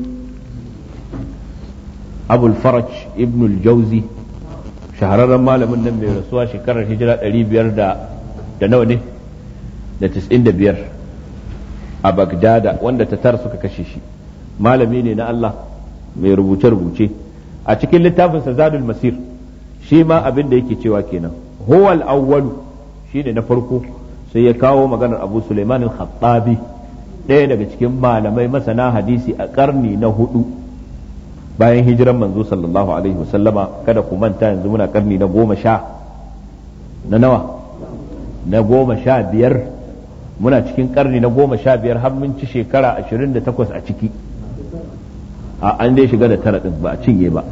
Abul Faraj Ibn al-Jawzi, shahararren malamin nan mai rasuwa shekarar hijira ɗari biyar da nawa ne da tis'in da biyar a Bagdada, wanda tatar suka kashe shi. Malami ne na Allah mai rubuce-rubuce. A cikin littafinsa Zadul Masir shi ma abin da yake cewa kenan, huwal awwalu shine na farko, sai ya kawo maganar Abu Sulaiman al-Khattabi, ɗaya daga cikin malamai masana hadisi a ƙarni na hudu bayan hijiran manzo sallallahu alaihi wasallama. Kada ku manta yanzu muna ƙarni na goma sha na nawa na goma sha biyar, muna cikin ƙarni na goma sha biyar, har mun ci shekara ashirin da takwas a ciki. A an dai shiga da tara ɗin ba a cinye ba.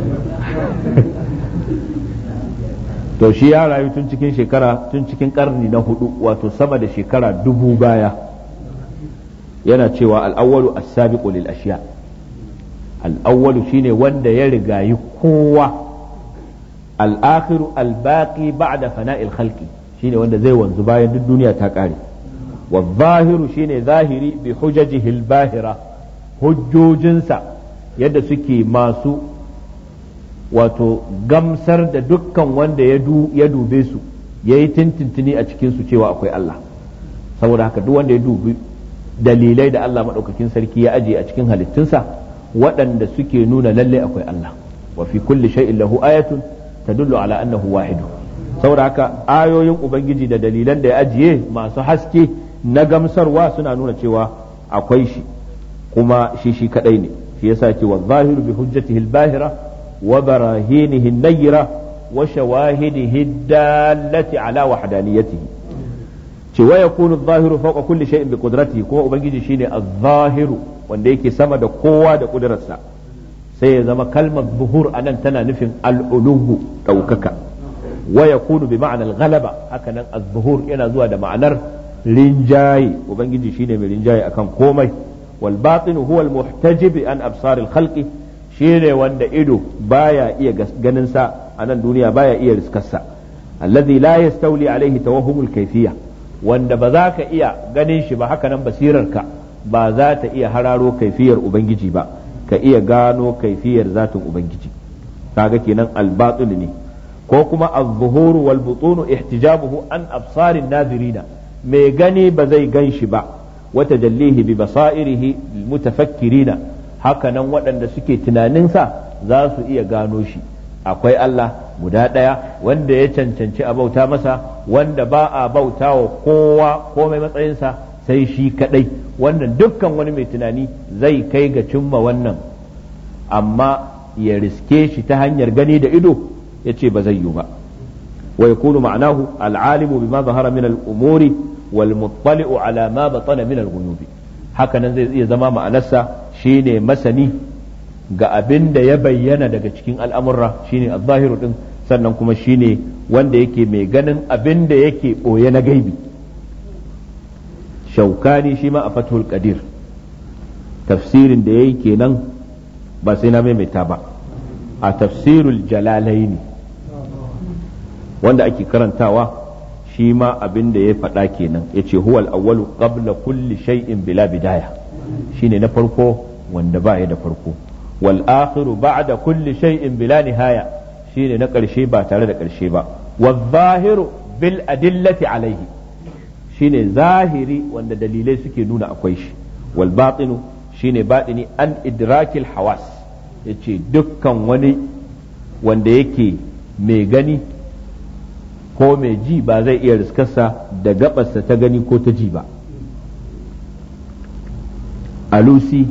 To shi ya rayu tun cikin shekara tun cikin ƙarni na hudu, wato sama da shekara dubu baya. Yana cewa al'awwalu as-sabiqu lil ashiya, al-awwalu shine wanda ya rigayi kowa, al-akhiru al-baqi ba'da fana'il khalqi shine wanda zai wanzu bayan duk duniya ta kare, wadh-zahiru shine zahiri bi hujajihi al-bahira, hujjojinsa yadda suke masu wato gamsar da dukkan wanda ya dube su ya yi tintintini a cikinsu cewa akwai Allah. Saboda haka duk wanda ya dubi dalilai da Allah maɗaukakin sarki ya ajiye a cikin halittunsa waɗanda suke nuna lalle akwai Allah, wa fi kulli shay'in lahu ayatun tadullu ala annahu wahid. Saboda haka ayoyin ubangiji da dalilan da ya ajiye masu haske na gamsarwa suna nuna cewa akwai shi, kuma shi shi kadai ne. shi yasa ce wa zahiru bi hujjatihi al-bahira wa barahinihi an-nayyira wa shawahidihi ad-dallati ala wahdaniyatihi. ce wa yakunu adh-dhahiru fawqa kulli shay'in bi qudratihi, kuma ubangiji shine adh-dhahiru wanda yake sama da kowa da kudrarsa. sai ya zama kalmar zuhur anan tana nufin al-uluhu daukaka, wa yakunu bi ma'na al-ghalaba, hakanan az-zuhur yana zuwa da ma'anar rinjaye, ubangiji shine mai rinjaye akan komai. wal batin huwa al-muhtajib an absar al-khalqi, shine wanda ido baya iya ganin sa a nan duniya, baya iya riskarsa. alladhi la yastawli alayhi tawahhum al-kayfiyya, wanda ba za ka iya ganin shi ba, hakanan basirarka ba za ta iya hararo kaifiyar ubangiji ba, ka iya gano kaifiyar zatin ubangiji. kaga kenan al-batin ne. ko kuma az-zuhur wal butun ihtijabuhu an absarin nazirina, mai gani ba zai gan shi ba, wa tajallihi bi basairihi mutafakkirina, haka nan waɗanda suke tunaninsa za su iya gano shi. akwai Allah guda ɗaya wanda ya cancanci a bauta masa, wanda ba a bauta wa kowa komai matsayinsa sai shi kadai, wannan dukkan wani mai tunani zai kai ga cimma wannan, amma ya riske shi ta hanyar gani da ido ya ce ba zai yi ba. wa yakunu ma'anahu al'alimu bima zahara min al'umuri wal muttali'u ala ma batana min al-ghuyubi, haka nan zai iya zama ma'anarsa shine masani ga abin da ya bayyana daga cikin al'amurra, shine az-zahiru din, sannan kuma shine wanda yake mai ganin abin da yake boye na gaibi. shaukani shi ma a fathul qadir tafsirin da yayi kenan, ba sai na maimaita ba, a tafsirul jalalaini wanda ake karantawa shi ma abin da ya faɗa kenan, yace huwal awwalu qabla kulli shay'in bila bidaya, shine na farko wanda ba ya da farko. wal akhiru ba'da kulli shay'in bila nihaya, shine na ƙarshe ba tare da ƙarshe ba. wal zahiru bil adillati alaihi, shine zahiri wanda dalilai suke nuna akwai shi. wal batinu shine batini an idrakil hawas, yace dukkan wani wanda yake mai gani ko mai ji ba zai iya riskarsa da gabarsa ta gani ko ta ji ba. alusi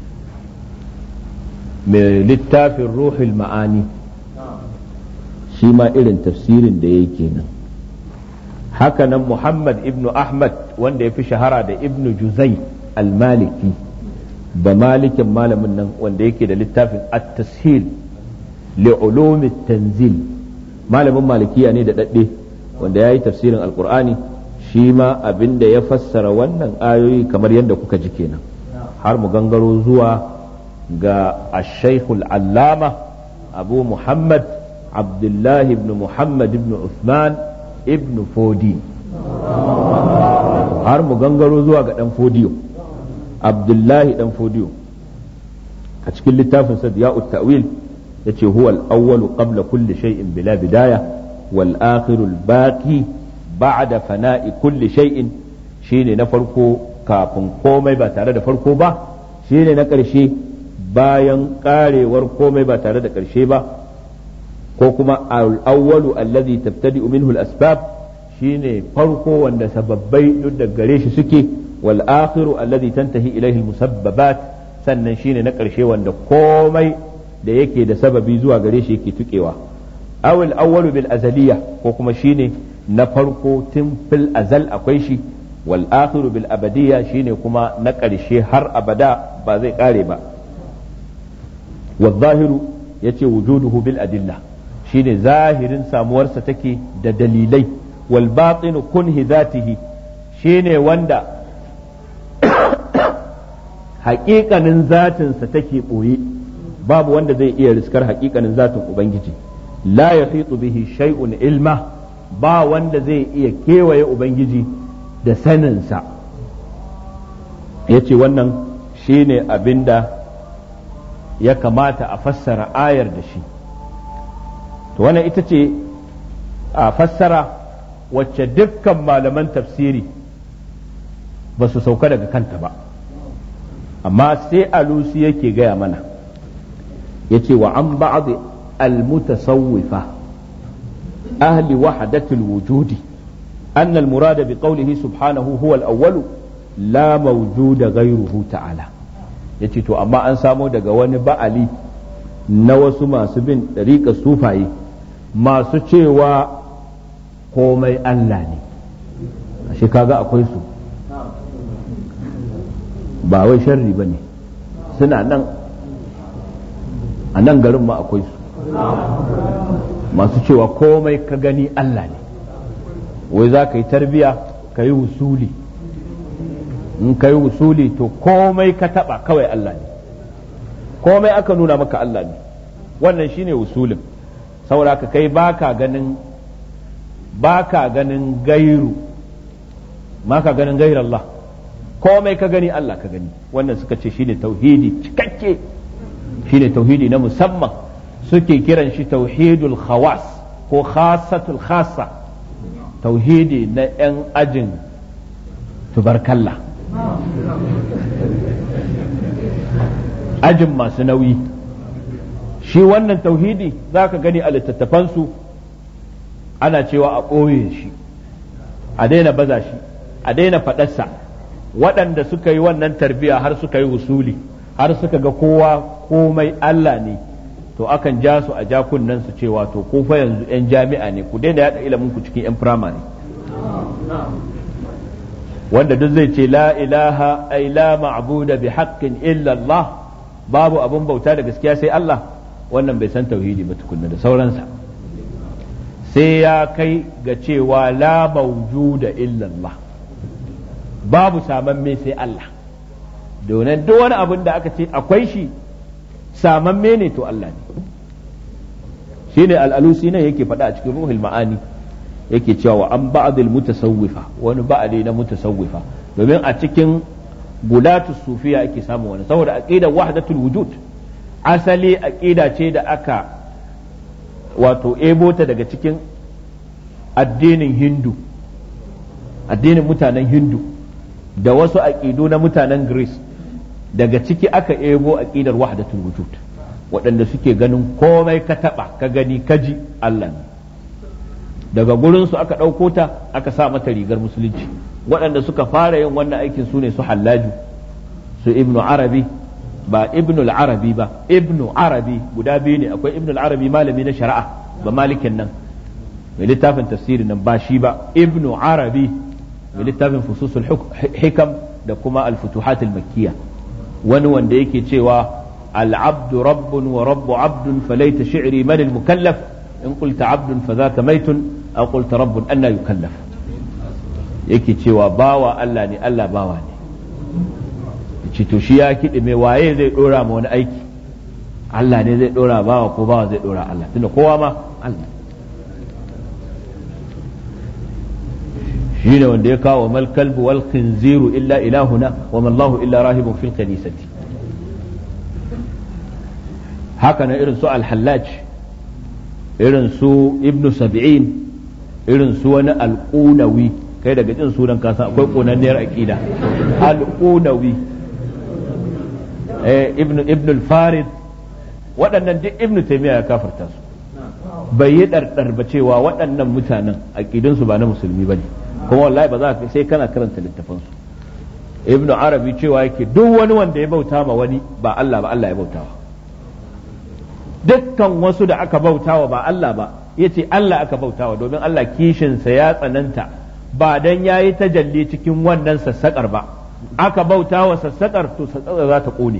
mai littafin ruhul ma'ani shi ma irin tafsirin da yake nan. hakanan Muhammad ibn Ahmad wanda ya fi shahara da ibn Juzai al-Maliki, da malikin malamin nan wanda yake da littafin at-tashil li ulumi tanzil, malamin malikiya ne da dadde wanda yayi tafsirin alqur'ani, shi ma abinda ya fassara wannan ayoyi kamar yadda kuka ji kenan. har mu gangaro zuwa ga ash-shaykh al-allama Abu Muhammad Abdullah ibn Muhammad ibn Uthman ibn Fodi, har mu gangaro zuwa ga dan Fodiyo, Abdullahi dan Fodiyo, a cikin littafin sa Diya'ut Ta'wil yace huwa al-awwal qabla kulli shay'in bila bidaya wal akhir al-baqi ba'da fana'i kulli shay'in, shine na farko kafin komai ba tare da farko ba, shine na ƙarshe bayan karewar komai ba tare da ƙarshe ba. ko kuma al-awwalu alladhi tabtadi'u minhu al-asbab, shine farko wanda sababbai duk da gare shi suke. wal akhiru alladhi tantahi ilayhi al-musabbabat, sannan shine na ƙarshe wanda komai da yake da sababi zuwa gare shi yake tukewa. aw al-awwalu bil azaliyya, ko kuma shine na farko tun fil azal akwai shi. wal akhiru bil abadiyya, shine kuma na ƙarshe har abada ba zai kare ba. wal zahiru yace wujuduhu bil adilla, shine zahirin samuwarsa take da dalilai. wal batinu kunhi zatihi, shine wanda haƙiƙanin zatinsa take ɓoye, babu wanda zai iya riskar haƙiƙanin zatin ubangiji la yahitu bihi shay'un ilma ba wanda zai iya kewaye ubangiji da saninsa yace wannan shine abinda ya kamata a fassara ayar da shi to wannan ita ce a fassara wacce dukkan malaman tafsiri ba su sauka daga kanta ba amma sai alusi yake gaya mana yace wa an ba'd al-mutasawwifa ahli wahdatul wujudi anna al-murada bi qawlihi subhanahu huwa al-awwal la mawjuda ghayruhu ta'ala yace to amma an samo daga wani ba'ali na wasu masu bin dariƙar sufaye masu cewa komai Allah ne ashe kaga akwai su ba wai sharri ba ne suna nan a nan garin ma akwai su masu cewa komai ka gani Allah ne wai za ka yi tarbiya ka yi wusuli in ka yi wusuli to komai ka taba kawai Allah ne komai aka nuna maka Allah ne wannan shine wusulin saboda ka kai baka ganin baka ganin gairu maka ganin gairu Allah komai ka gani Allah ka gani wannan suka ce shine tauhidi cikakke shine tauhidi na musamman suke kiran shi tauhidul khawas ko khassatul khassa tauhidi na yan ajin tubarkalla ajin masu nauyi shi wannan tauhidi za ka gani a littattafansu ana cewa a ɓoye shi a daina baza shi a daina faɗarsa waɗanda suka yi wannan tarbiya har suka yi wusuli har suka ga kowa komai Allah ne to akan ja su a jakunan su cewa to ko fa yanzu 'yan jami'a ne ku daina yaɗa ilimin ku cikin 'yan firamare wanda duk zai ce la ilaha ay la ma'buda bi haqqin illa Allah babu abun bauta da gaskiya sai Allah wannan bai san tauhidi ba tukunna da sauransa sai ya kai ga cewa la mawjuda illa Allah babu samamme sai Allah domin duk wani abin da aka ce akwai shi samamme ne to Allah ne shine al-alusi ne yake faɗa a cikin ruhul ma'ani yake cewa an ba'dil mutasawwifa wani ba'ali na mutasawwifa domin a cikin gulatu sufiya ake samu wani saboda aqidar wahdatul wujud asali aqida ce da aka wato ebo ta daga cikin addinin hindu addinin mutanen hindu da wasu aqidu na mutanen greece daga ciki aka ebo aqidar wahdatul wujud waɗanda suke ganin komai ka taba ka gani ka ji Allah ne daga gurinsu aka ɗauko ta aka sa mata rigar musulunci waɗanda suka fara yin wannan aikin su ne su hallaju su ibnu arabi ba ibnu arabi ba ibnu arabi guda biyu ne akwai ibnu arabi malami na shari'a ba malikin nan mai littafin tafsiri nan ba shi ba ibnu arabi mai littafin fususul hikam da kuma al-futuhat al-makkiyya wani wanda yake cewa al-abdu rabbun wa rabbu abdun falaita shi'ri man al-mukallaf in qulta abdun fa zaka maitun aw qulta rabbun anna yukallaf yake cewa bawa Allah ne Allah bawa ne yace to shi ya kidi me waye zai dora ma wani aiki Allah ne zai dora bawa ko bawa zai dora Allah tunda kowa ma Allah shine wanda ya kawo mal kalbu wal khinziru illa ilahuna wa ma Allahu illa rahibun fil kanisati haka na irin su al-hallaj irin su ibnu sab'in irin su wani al-qunawi kai daga jin sunan kasa akwai konanniyar aqida al-qunawi eh ibnu ibnu al-farid waɗannan duk ibnu taymiya ya kafarta su bai yi dardar ba cewa waɗannan mutanen aqidun su ba na musulmi bane kuma wallahi ba za ka sai kana karanta littafan su ibnu arabi cewa yake duk wani wanda ya bauta ma wani ba Allah ba Allah ya bautawa dukkan wasu da aka bautawa ba Allah ba yace Allah aka bautawa domin Allah kishinsa ya tsananta ba dan yayi tajalli cikin wannan sassakar ba aka bautawa sassakar to sassakar za ta kone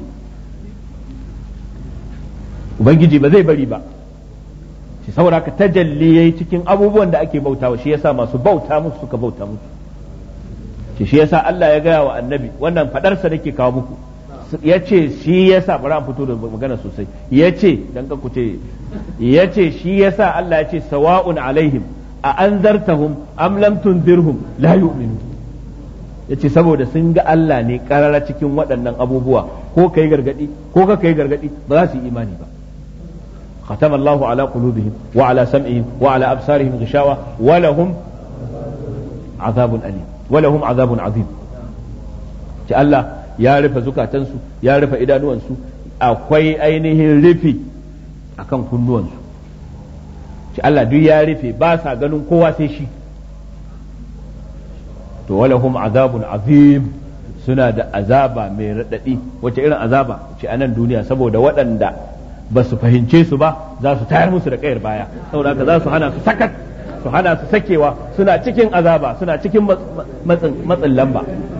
ubangiji ba zai bari ba shi saboda ka tajalli yayi cikin abubuwan da ake bautawa shi yasa masu bauta musu suka bauta musu shi shi yasa Allah ya gaya wa annabi wannan fadarsa nake kawo muku yace shi yasa bari an fito da magana sosai yace dan ka kuce yace shi yasa Allah yace sawa'un alaihim a anzartahum am lam tunzirhum la yu'minu yace saboda sun ga Allah ne karara cikin waɗannan abubuwa ko kai gargadi ko ka kai gargadi ba za su yi imani ba ختم الله على قلوبهم وعلى سمعهم وعلى أبصارهم غشاوة ولهم عذاب أليم ولهم عذاب عظيم الله ya rufe zukatansu ya rufe idanuwansu akwai ainihin rufi akan kunnuwansu ce Allah duk ya rufe ba sa ganin kowa sai shi to walahum azabun azim suna da azaba mai radadi wace irin azaba ce a nan duniya saboda waɗanda ba su fahimce su ba za su tayar musu da kayar baya saboda haka za su hana su sakat su hana su sakewa suna cikin azaba suna cikin matsin lamba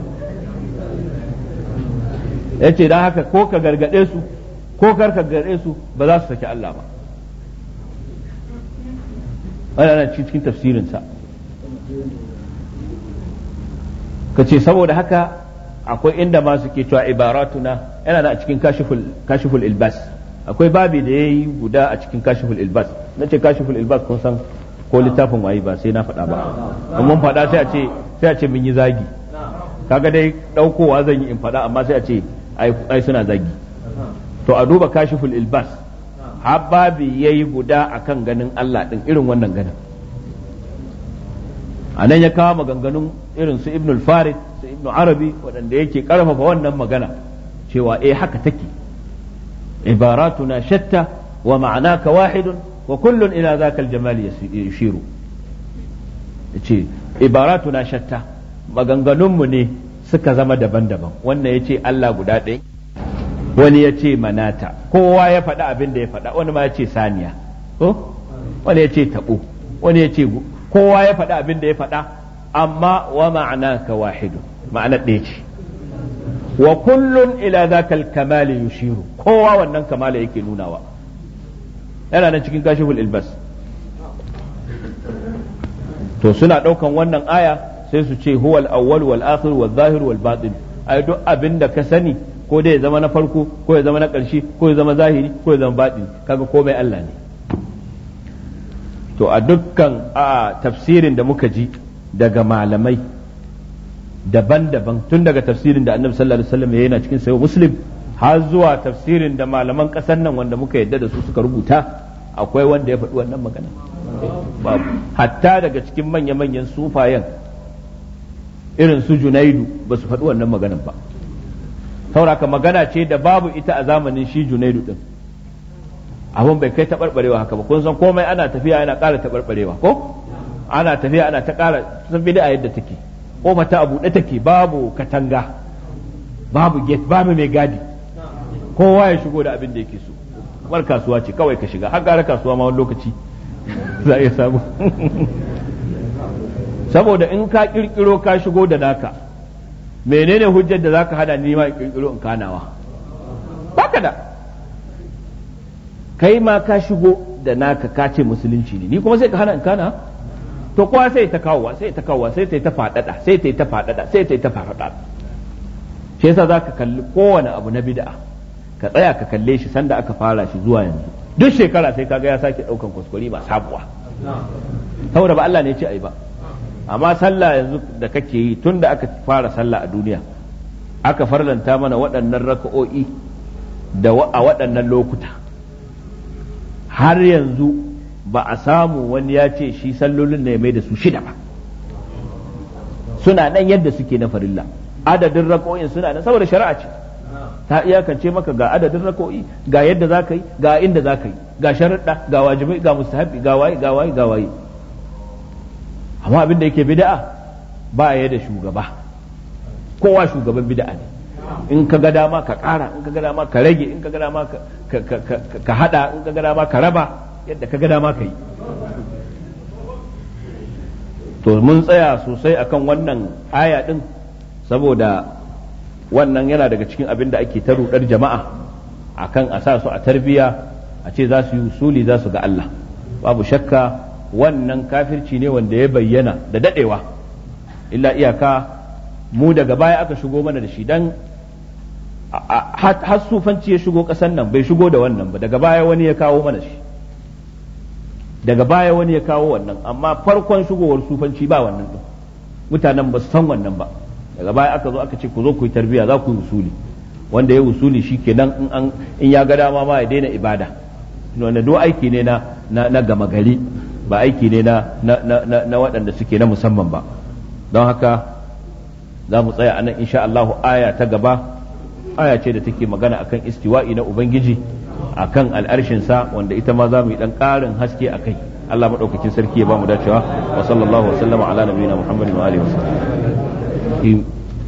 ya ce don haka ko ka gargaɗe su ko kar ka gargaɗe su ba za su saki Allah ba wannan cikin tafsirinsa ka ce saboda haka akwai inda ma suke cewa ibaratuna yana da a cikin kashiful ilbas akwai babi da ya yi guda a cikin kashiful ilbas na ce kashiful ilbas kun san ko littafin wayi ba sai na faɗa ba mun faɗa sai a ce sai a ce mun yi zagi kaga dai ɗaukowa zan yi in faɗa amma sai a ce ai suna zagi to a duba kashiful ilbas har babi ya yi guda akan ganin Allah ɗin irin wannan ganin a nan ya kawo maganganun irin su ibnul farid su ibnu arabi waɗanda yake ƙarfafa wannan magana cewa eh haka take عباراتنا شتى ومعناك واحد وكل إلى ذاك الجمال يشير عباراتنا شتى maganganunmu ne suka zama daban-daban wannan ya ce Allah guda ɗaya wani ya ce manata kowa ya faɗa abin da ya faɗa wani ma ya ce saniya wani ya ce taɓo wani ya ce kowa ya faɗa abin da ya faɗa amma wa ma'ana ka wahidu ma'ana ɗaya ce wa kullun ila zakal kamali yushiru kowa wannan kamala yake nunawa yana nan cikin kashiful ilbas to suna daukan wannan aya sai su ce huwal awwal wal akhir wal zahir wal batin ai duk abinda ka sani ko dai ya zama na farko ko ya zama na ƙarshe ko ya zama zahiri ko ya zama batini kaga komai Allah ne to a dukkan a tafsirin da muka ji daga malamai daban-daban tun daga tafsirin da annabi sallallahu alaihi wasallam yana cikin sayo muslim har zuwa tafsirin da malaman kasar nan wanda muka yadda da su suka rubuta akwai wanda ya faɗi wannan magana babu hatta daga cikin manya-manyan sufayen irin su junaidu ba su faɗi wannan maganan ba sauraka magana ce da babu ita a zamanin shi junaidu din abin bai kai taɓarɓarewa haka ba kun san komai ana tafiya yana ƙara taɓarɓarewa ko ana tafiya ana ta ƙara sun bi da yadda take kofa ta a buɗe take babu katanga babu gate babu mai gadi kowa ya shigo da abin da yake so kamar kasuwa ce kawai ka shiga har gara kasuwa ma wani lokaci za a iya samu saboda in ka kirkiro ka shigo da naka menene hujjar da zaka hada ni ma kirkiro in kanawa baka da kai ma ka shigo da naka ka ce musulunci ne ni kuma sai ka hana in kana to kowa sai ta kawowa sai ta kawowa sai ta ta fadada sai ta ta fadada sai ta ta fadada shi yasa zaka kalli kowane abu na bid'a ka tsaya ka kalle shi sanda aka fara shi zuwa yanzu duk shekara sai kaga ya sake daukan kuskure ba sabuwa saboda ba Allah ne ya ce ai ba amma sallah yanzu da kake yi tunda aka fara sallah a duniya aka farlanta mana waɗannan raka'o'i da a waɗannan lokuta har yanzu ba a samu wani ya ce shi sallolin ne mai da su shida ba suna nan yadda suke na farilla adadin rako'in suna nan saboda shari'a ce ta iyakance maka ga adadin rako'i ga yadda za ka yi ga inda za ka yi ga sharaɗa ga wajibai ga mustahabi ga waye ga waye ga waye amma abin da yake bid'a ba ya da shugaba kowa shugaban bid'a ne in ka ga dama ka ƙara in ka ga dama ka rage in ka ga dama ka hada in ka ga dama ka raba yadda ka ga dama ka yi to mun tsaya sosai akan wannan aya din saboda wannan yana daga cikin abin da ake ta rudar jama'a akan a sa su a tarbiya a ce za su yi usuli za su ga Allah babu shakka wannan kafirci ne wanda ya bayyana da dadewa illa iyaka mu daga baya aka shigo mana da shi dan har sufanci ya shigo ƙasar nan bai shigo da wannan ba, daga baya wani ya kawo mana shi, daga baya wani ya kawo wannan, amma farkon shigowar sufanci ba wannan din, mutanen ba su san wannan ba. Daga baya aka zo aka ce ku zo ku yi tarbiyya, za ku yi usuli, wanda ya usuli shi kenan in an in ya ga dama ma ya daina ibada, wanda duk aiki ne na na gama gari, ba aiki ne na na na waɗanda suke na musamman ba. Don haka za mu tsaya anan insha Allah. Aya ta gaba aya ce da take magana akan istiwa'i na ubangiji akan al'arshinsa, wanda ita ma za mu yi dan ƙarin haske a kai. Allah maɗaukakin sarki ya ba mu dacewa. Wa sallallahu wa sallama ala nabiyina Muhammadin wa alihi wa sallam.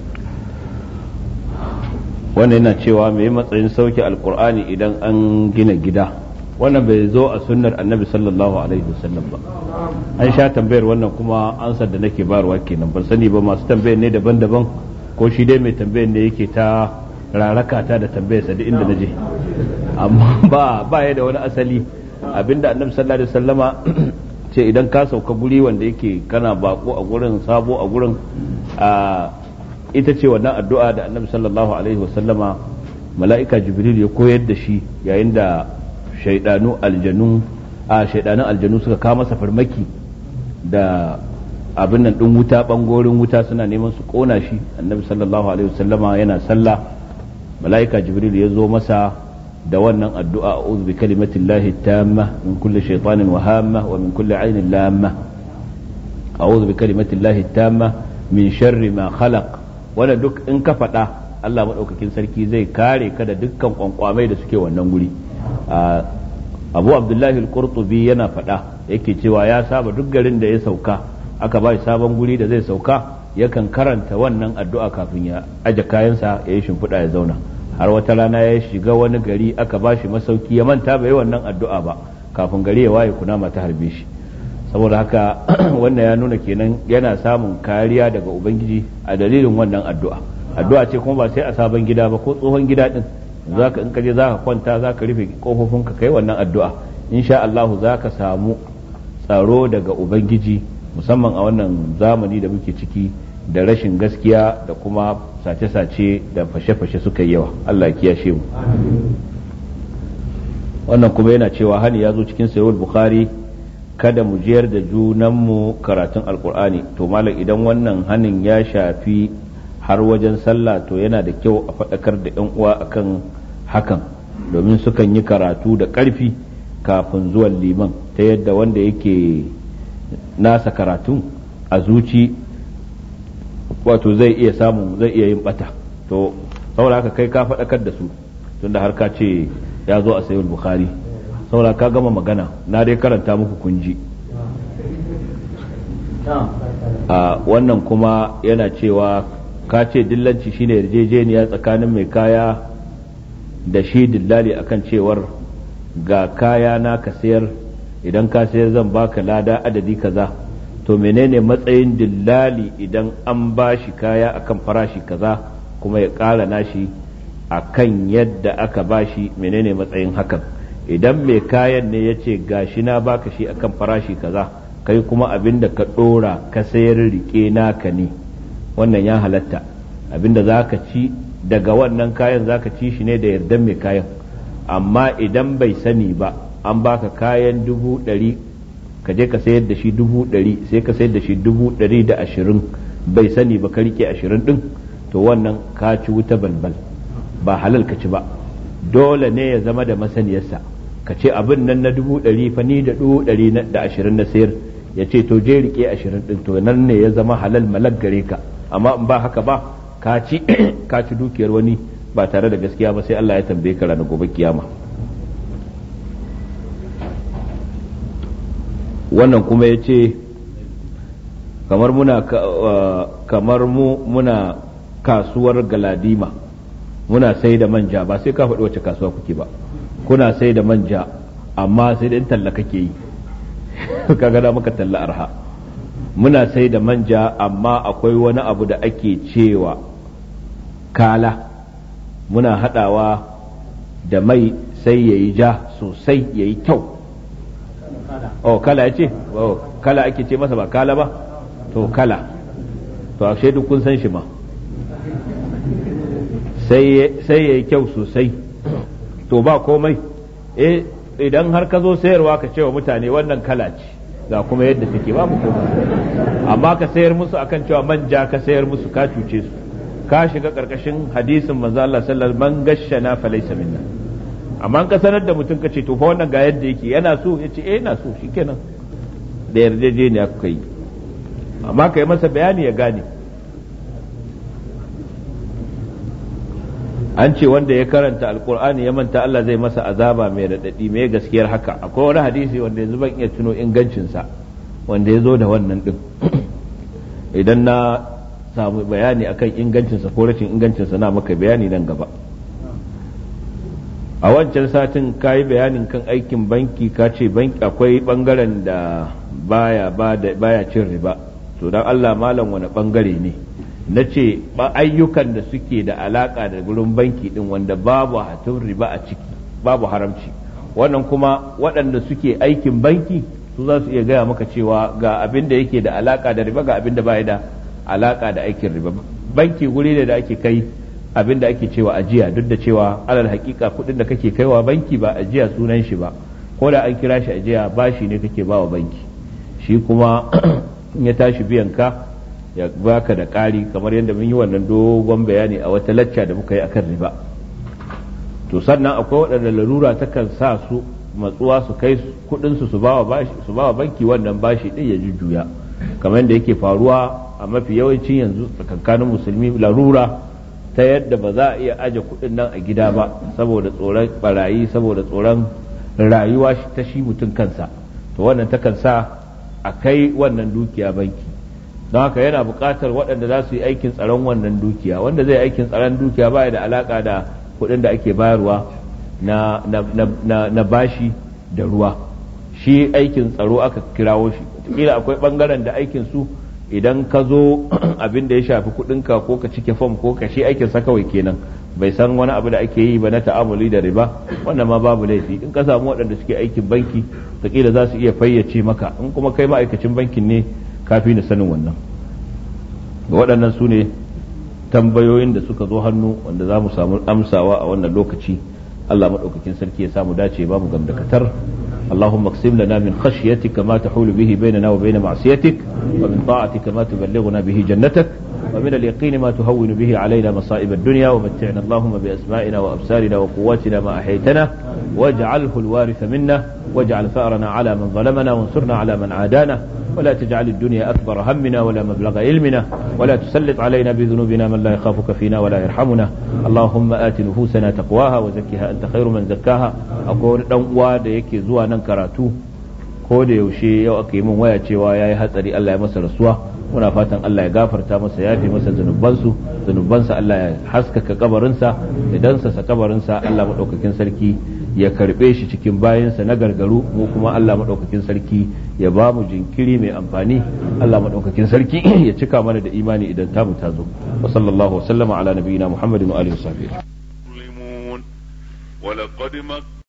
Wannan yana cewa me matsayin sauke alqur'ani idan an gina gida? Wannan bai zo a sunnar annabi sallallahu alaihi wasallam ba. An sha tambayar wannan kuma ansar da nake bayarwa kenan, ban sani ba masu tambayar ne daban-daban ko shi dai mai tambayar ne yake ta raraka ta da tambayarsa duk inda naje, amma ba ba ya da wani asali. Abinda annabi sallallahu alaihi wasallama ce idan ka sauka guri wanda yake kana bako a gurin, sabo a gurin, a ita ce wannan addu'a da annabi sallallahu alaihi wasallama mala'ika jibril ya koyar da shi yayin da shaidanu aljanu a shaidanun aljanu suka kawo masa farmaki da abin nan din wuta, bangorin wuta suna neman su kona shi. Annabi sallallahu alaihi wasallama yana sallah, mala'ika jibril ya zo masa da wannan addu'a, a'udhu bi kalimatillahi tamma min kulli shaytanin wa hamma wa min kulli ainin lamma, a'udhu bi kalimatillahi tamma min sharri ma khalaq. Wanda duk in ka faɗa Allah maɗaukakin sarki zai kare ka da dukkan kwankwamai da suke wannan guri. Abu Abdullahi al-Qurtubi yana faɗa, yake cewa ya saba duk garin da ya sauka aka ba shi sabon guri da zai sauka, yakan karanta wannan addu'a kafin ya aje kayansa ya yi shimfiɗa ya zauna. Har wata rana ya shiga wani gari aka ba shi masauki, ya manta bai yi wannan addu'a ba, kafin gari ya waye kunama ta harbe shi. Saboda haka wannan ya nuna kenan yana samun kariya daga ubangiji a dalilin wannan addu'a. Addu'a ce kuma ba sai a sabon gida ba, ko tsohon gida din zaka in kaje zaka kwanta zaka rufe kofofin ka kai wannan addu'a, insha Allah zaka samu tsaro daga ubangiji, musamman a wannan zamani da muke ciki da rashin gaskiya da kuma sace-sace da fashe-fashe suka yi yawa. Allah ya kiyashe mu. Wannan kuma yana cewa hani ya zo cikin sahih Bukhari, kada mu jiyar da junanmu karatun alkur'ani. To malam, idan wannan hanin ya shafi har wajen sallah, to yana da kyau a faɗakar da yan uwa akan hakan, domin sukan yi karatu da ƙarfi kafin zuwan liman, ta yadda wanda yake nasa karatun a zuci wato zai iya samun zai iya yin bata. To saboda haka kai ka faɗakar da su, tunda har ka ce ya zo a sahih Bukhari, saboda ka gama magana, na dai karanta muku kunji. A wannan kuma yana cewa ka ce dillanci shine yarjejeniya tsakanin mai kaya da shi dillali akan cewar ga kaya na ka sayar, idan ka sayar zan baka lada adadi kaza. To menene matsayin dillali idan an bashi kaya akan farashi kaza kuma ya ƙara nashi akan yadda aka bashi, menene matsayin hakan? Idan mai kayan ne ya ce gashi na baka shi akan farashi kaza, kai kuma abinda ka dora ka sayar rike naka ne, wannan ya halatta. Abinda zaka ci daga wannan kayan zaka ci shi ne da yardan mai kayan. Amma idan bai sani ba, an baka kayan dubu ɗari, ka je ka sayar da shi dubu ɗari, sai ka sayar da shi dubu ɗari da ashirin, bai sani ba ka rike ashirin ɗin, to wannan ka ci wuta balbal, ba halal ka ci ba. Dole ne ya zama da masaniyarsa, ka ce abin nan na dubu ɗari fa ni da dubu ɗari da ashirin na sayar, ya ce to je rike ashirin ɗin, to nan ne ya zama halal malak gare ka. Amma in ba haka ba, ka ci ka ci dukiyar wani ba tare da gaskiya ba, sai Allah ya tambaye ka ranar gobe kiyama. Wannan kuma ya ce kamar muna kamar mu muna kasuwar Galadima, muna sai da manja, ba sai ka faɗi wacce kasuwa kuke ba, kuna sai da manja amma sai da in talla kake yi kaga da muka talla arha. Muna sai da manja amma akwai wani abu da ake cewa kala, muna hadawa da mai sai yayi ja sosai yayi kyau. Oh, kala ya ce? Oh, kala ake ce masa ba kala ba? To kala, to ashe duk kun san shi ma. sai ya yi kyau sosai to ba komai eh idan har ka zo sayarwa ka ce wa mutane wannan kala ce ga kuma yadda take babu komai, amma ka sayar musu akan cewa manja ka sayar musu ka cuce su, ka shiga karkashin hadisin manzo Allah sallallahu alaihi wasallam man gashshana falaysa minna. Amma ka sanar da mutum ka ce to fa wannan ga yadda yake yana so ya ce eh yana so shikenan da yarjejeniya kuka yi, amma ka yi masa bayani ya gane. An ce wanda ya karanta alkur'ani ya manta Allah zai masa azaba mai raɗaɗi, mai gaskiyar haka. Akwai wani hadisi wanda yanzu ban iya tuno ingancinsa wanda ya zo da wannan ɗin idan na samu bayani akan ingancinsa ko rashin ingancinsa na maka bayani nan gaba. A wancan satin ka yi bayanin kan aikin banki, ka ce banki akwai ɓangaren da baya baya cin riba, to don Allah malam wani ɓangare ne? Na ce ba ayyukan da suke da alaka da gurin banki din wanda babu hatun riba a ciki, babu haramci. Wannan kuma waɗanda suke aikin banki su za su iya gaya maka cewa ga abin da yake da alaka da riba, ga abin da baya da alaka da aikin riba. Banki guri ne da ake kai abin da ake cewa ajiya, duk da cewa alal hakika kuɗin da kake kaiwa banki ba ajiya sunan shi ba, ko da an kira shi ajiya bashi ne kake bawa banki, shi kuma in ya tashi biyan ka ya baka da ƙari, kamar yadda mun yi wannan dogon bayani a wata lacca da muka yi akan riba. To sannan akwai waɗanda larura takan sa su matsuwa su kai kuɗin su su bawa bashi su bawa banki, wannan bashi din ya jujjuya, kamar yadda yake faruwa a mafi yawancin yanzu tsakankanin musulmi, larura ta yadda ba za a iya aje kuɗin nan a gida ba saboda tsoron barayi, saboda tsoron rayuwa ta shi mutum kansa, to wannan takan sa a kai wannan dukiya banki. Don haka yana buƙatar waɗanda za su yi aikin tsaron wannan dukiya. Wanda zai aikin tsaron dukiya ba da alaƙa da kuɗin da ake bayarwa na, na, na, na bashi da ruwa. Shi aikin tsaro aka kirawo shi. Wataƙila akwai ɓangaren da aikin su idan ka zo abin da ya shafi kuɗinka ko ka cike fom ko ka shi aikin sa kawai kenan, bai san wani abu da ake yi ba na ta'amuli da riba, wannan ma babu laifi. In ka samu waɗanda suke aikin banki wataƙila za su iya fayyace maka, in kuma kai ma'aikacin bankin ne kafi na sanin wannan. Ga waɗannan su ne tambayoyin da suka zo hannu wanda za mu samu amsawa a wannan lokaci. Allah maɗaukakin sarki ya samu dace ba mu gamdakatar. اللهم اقسم لنا من خشيتك ما تحول به بيننا وبين معصيتك ومن طاعتك ما تبلغنا به جنتك ومن اليقين ما تهون به علينا مصائب الدنيا ومتعنا اللهم بأسمائنا وأبصارنا وقواتنا ما أحيتنا واجعله الوارث منا واجعل ثأرنا على من ظلمنا وانصرنا على من عادانا ولا تجعل الدنيا أكبر همنا ولا مبلغ علمنا ولا تسلط علينا بذنوبنا من لا يخافك فينا ولا يرحمنا اللهم آت نفوسنا تقواها وزكها أنت خير من زكاها. أقول دعوة yake zuwa nan karatu ko da yaushe yau aka yi min waya cewa yayi hatsari, Allah ya masa rasuwa. Muna fatan Allah ya gafarta masa, ya fi masa zunubansu zunubansa, Allah ya haskaka kabarinsa, idan sa kabarinsa Allah madaukakin sarki ya karbe shi cikin bayansa na gargaru, mu kuma Allah madaukakin sarki ya ba mu jinkiri mai amfani. Allah madaukakin sarki ya cika mana da imani idan tamu ta zo. Wa sallallahu wa sallama ala nabiyyina Muhammadin wa alihi wa sahbihi.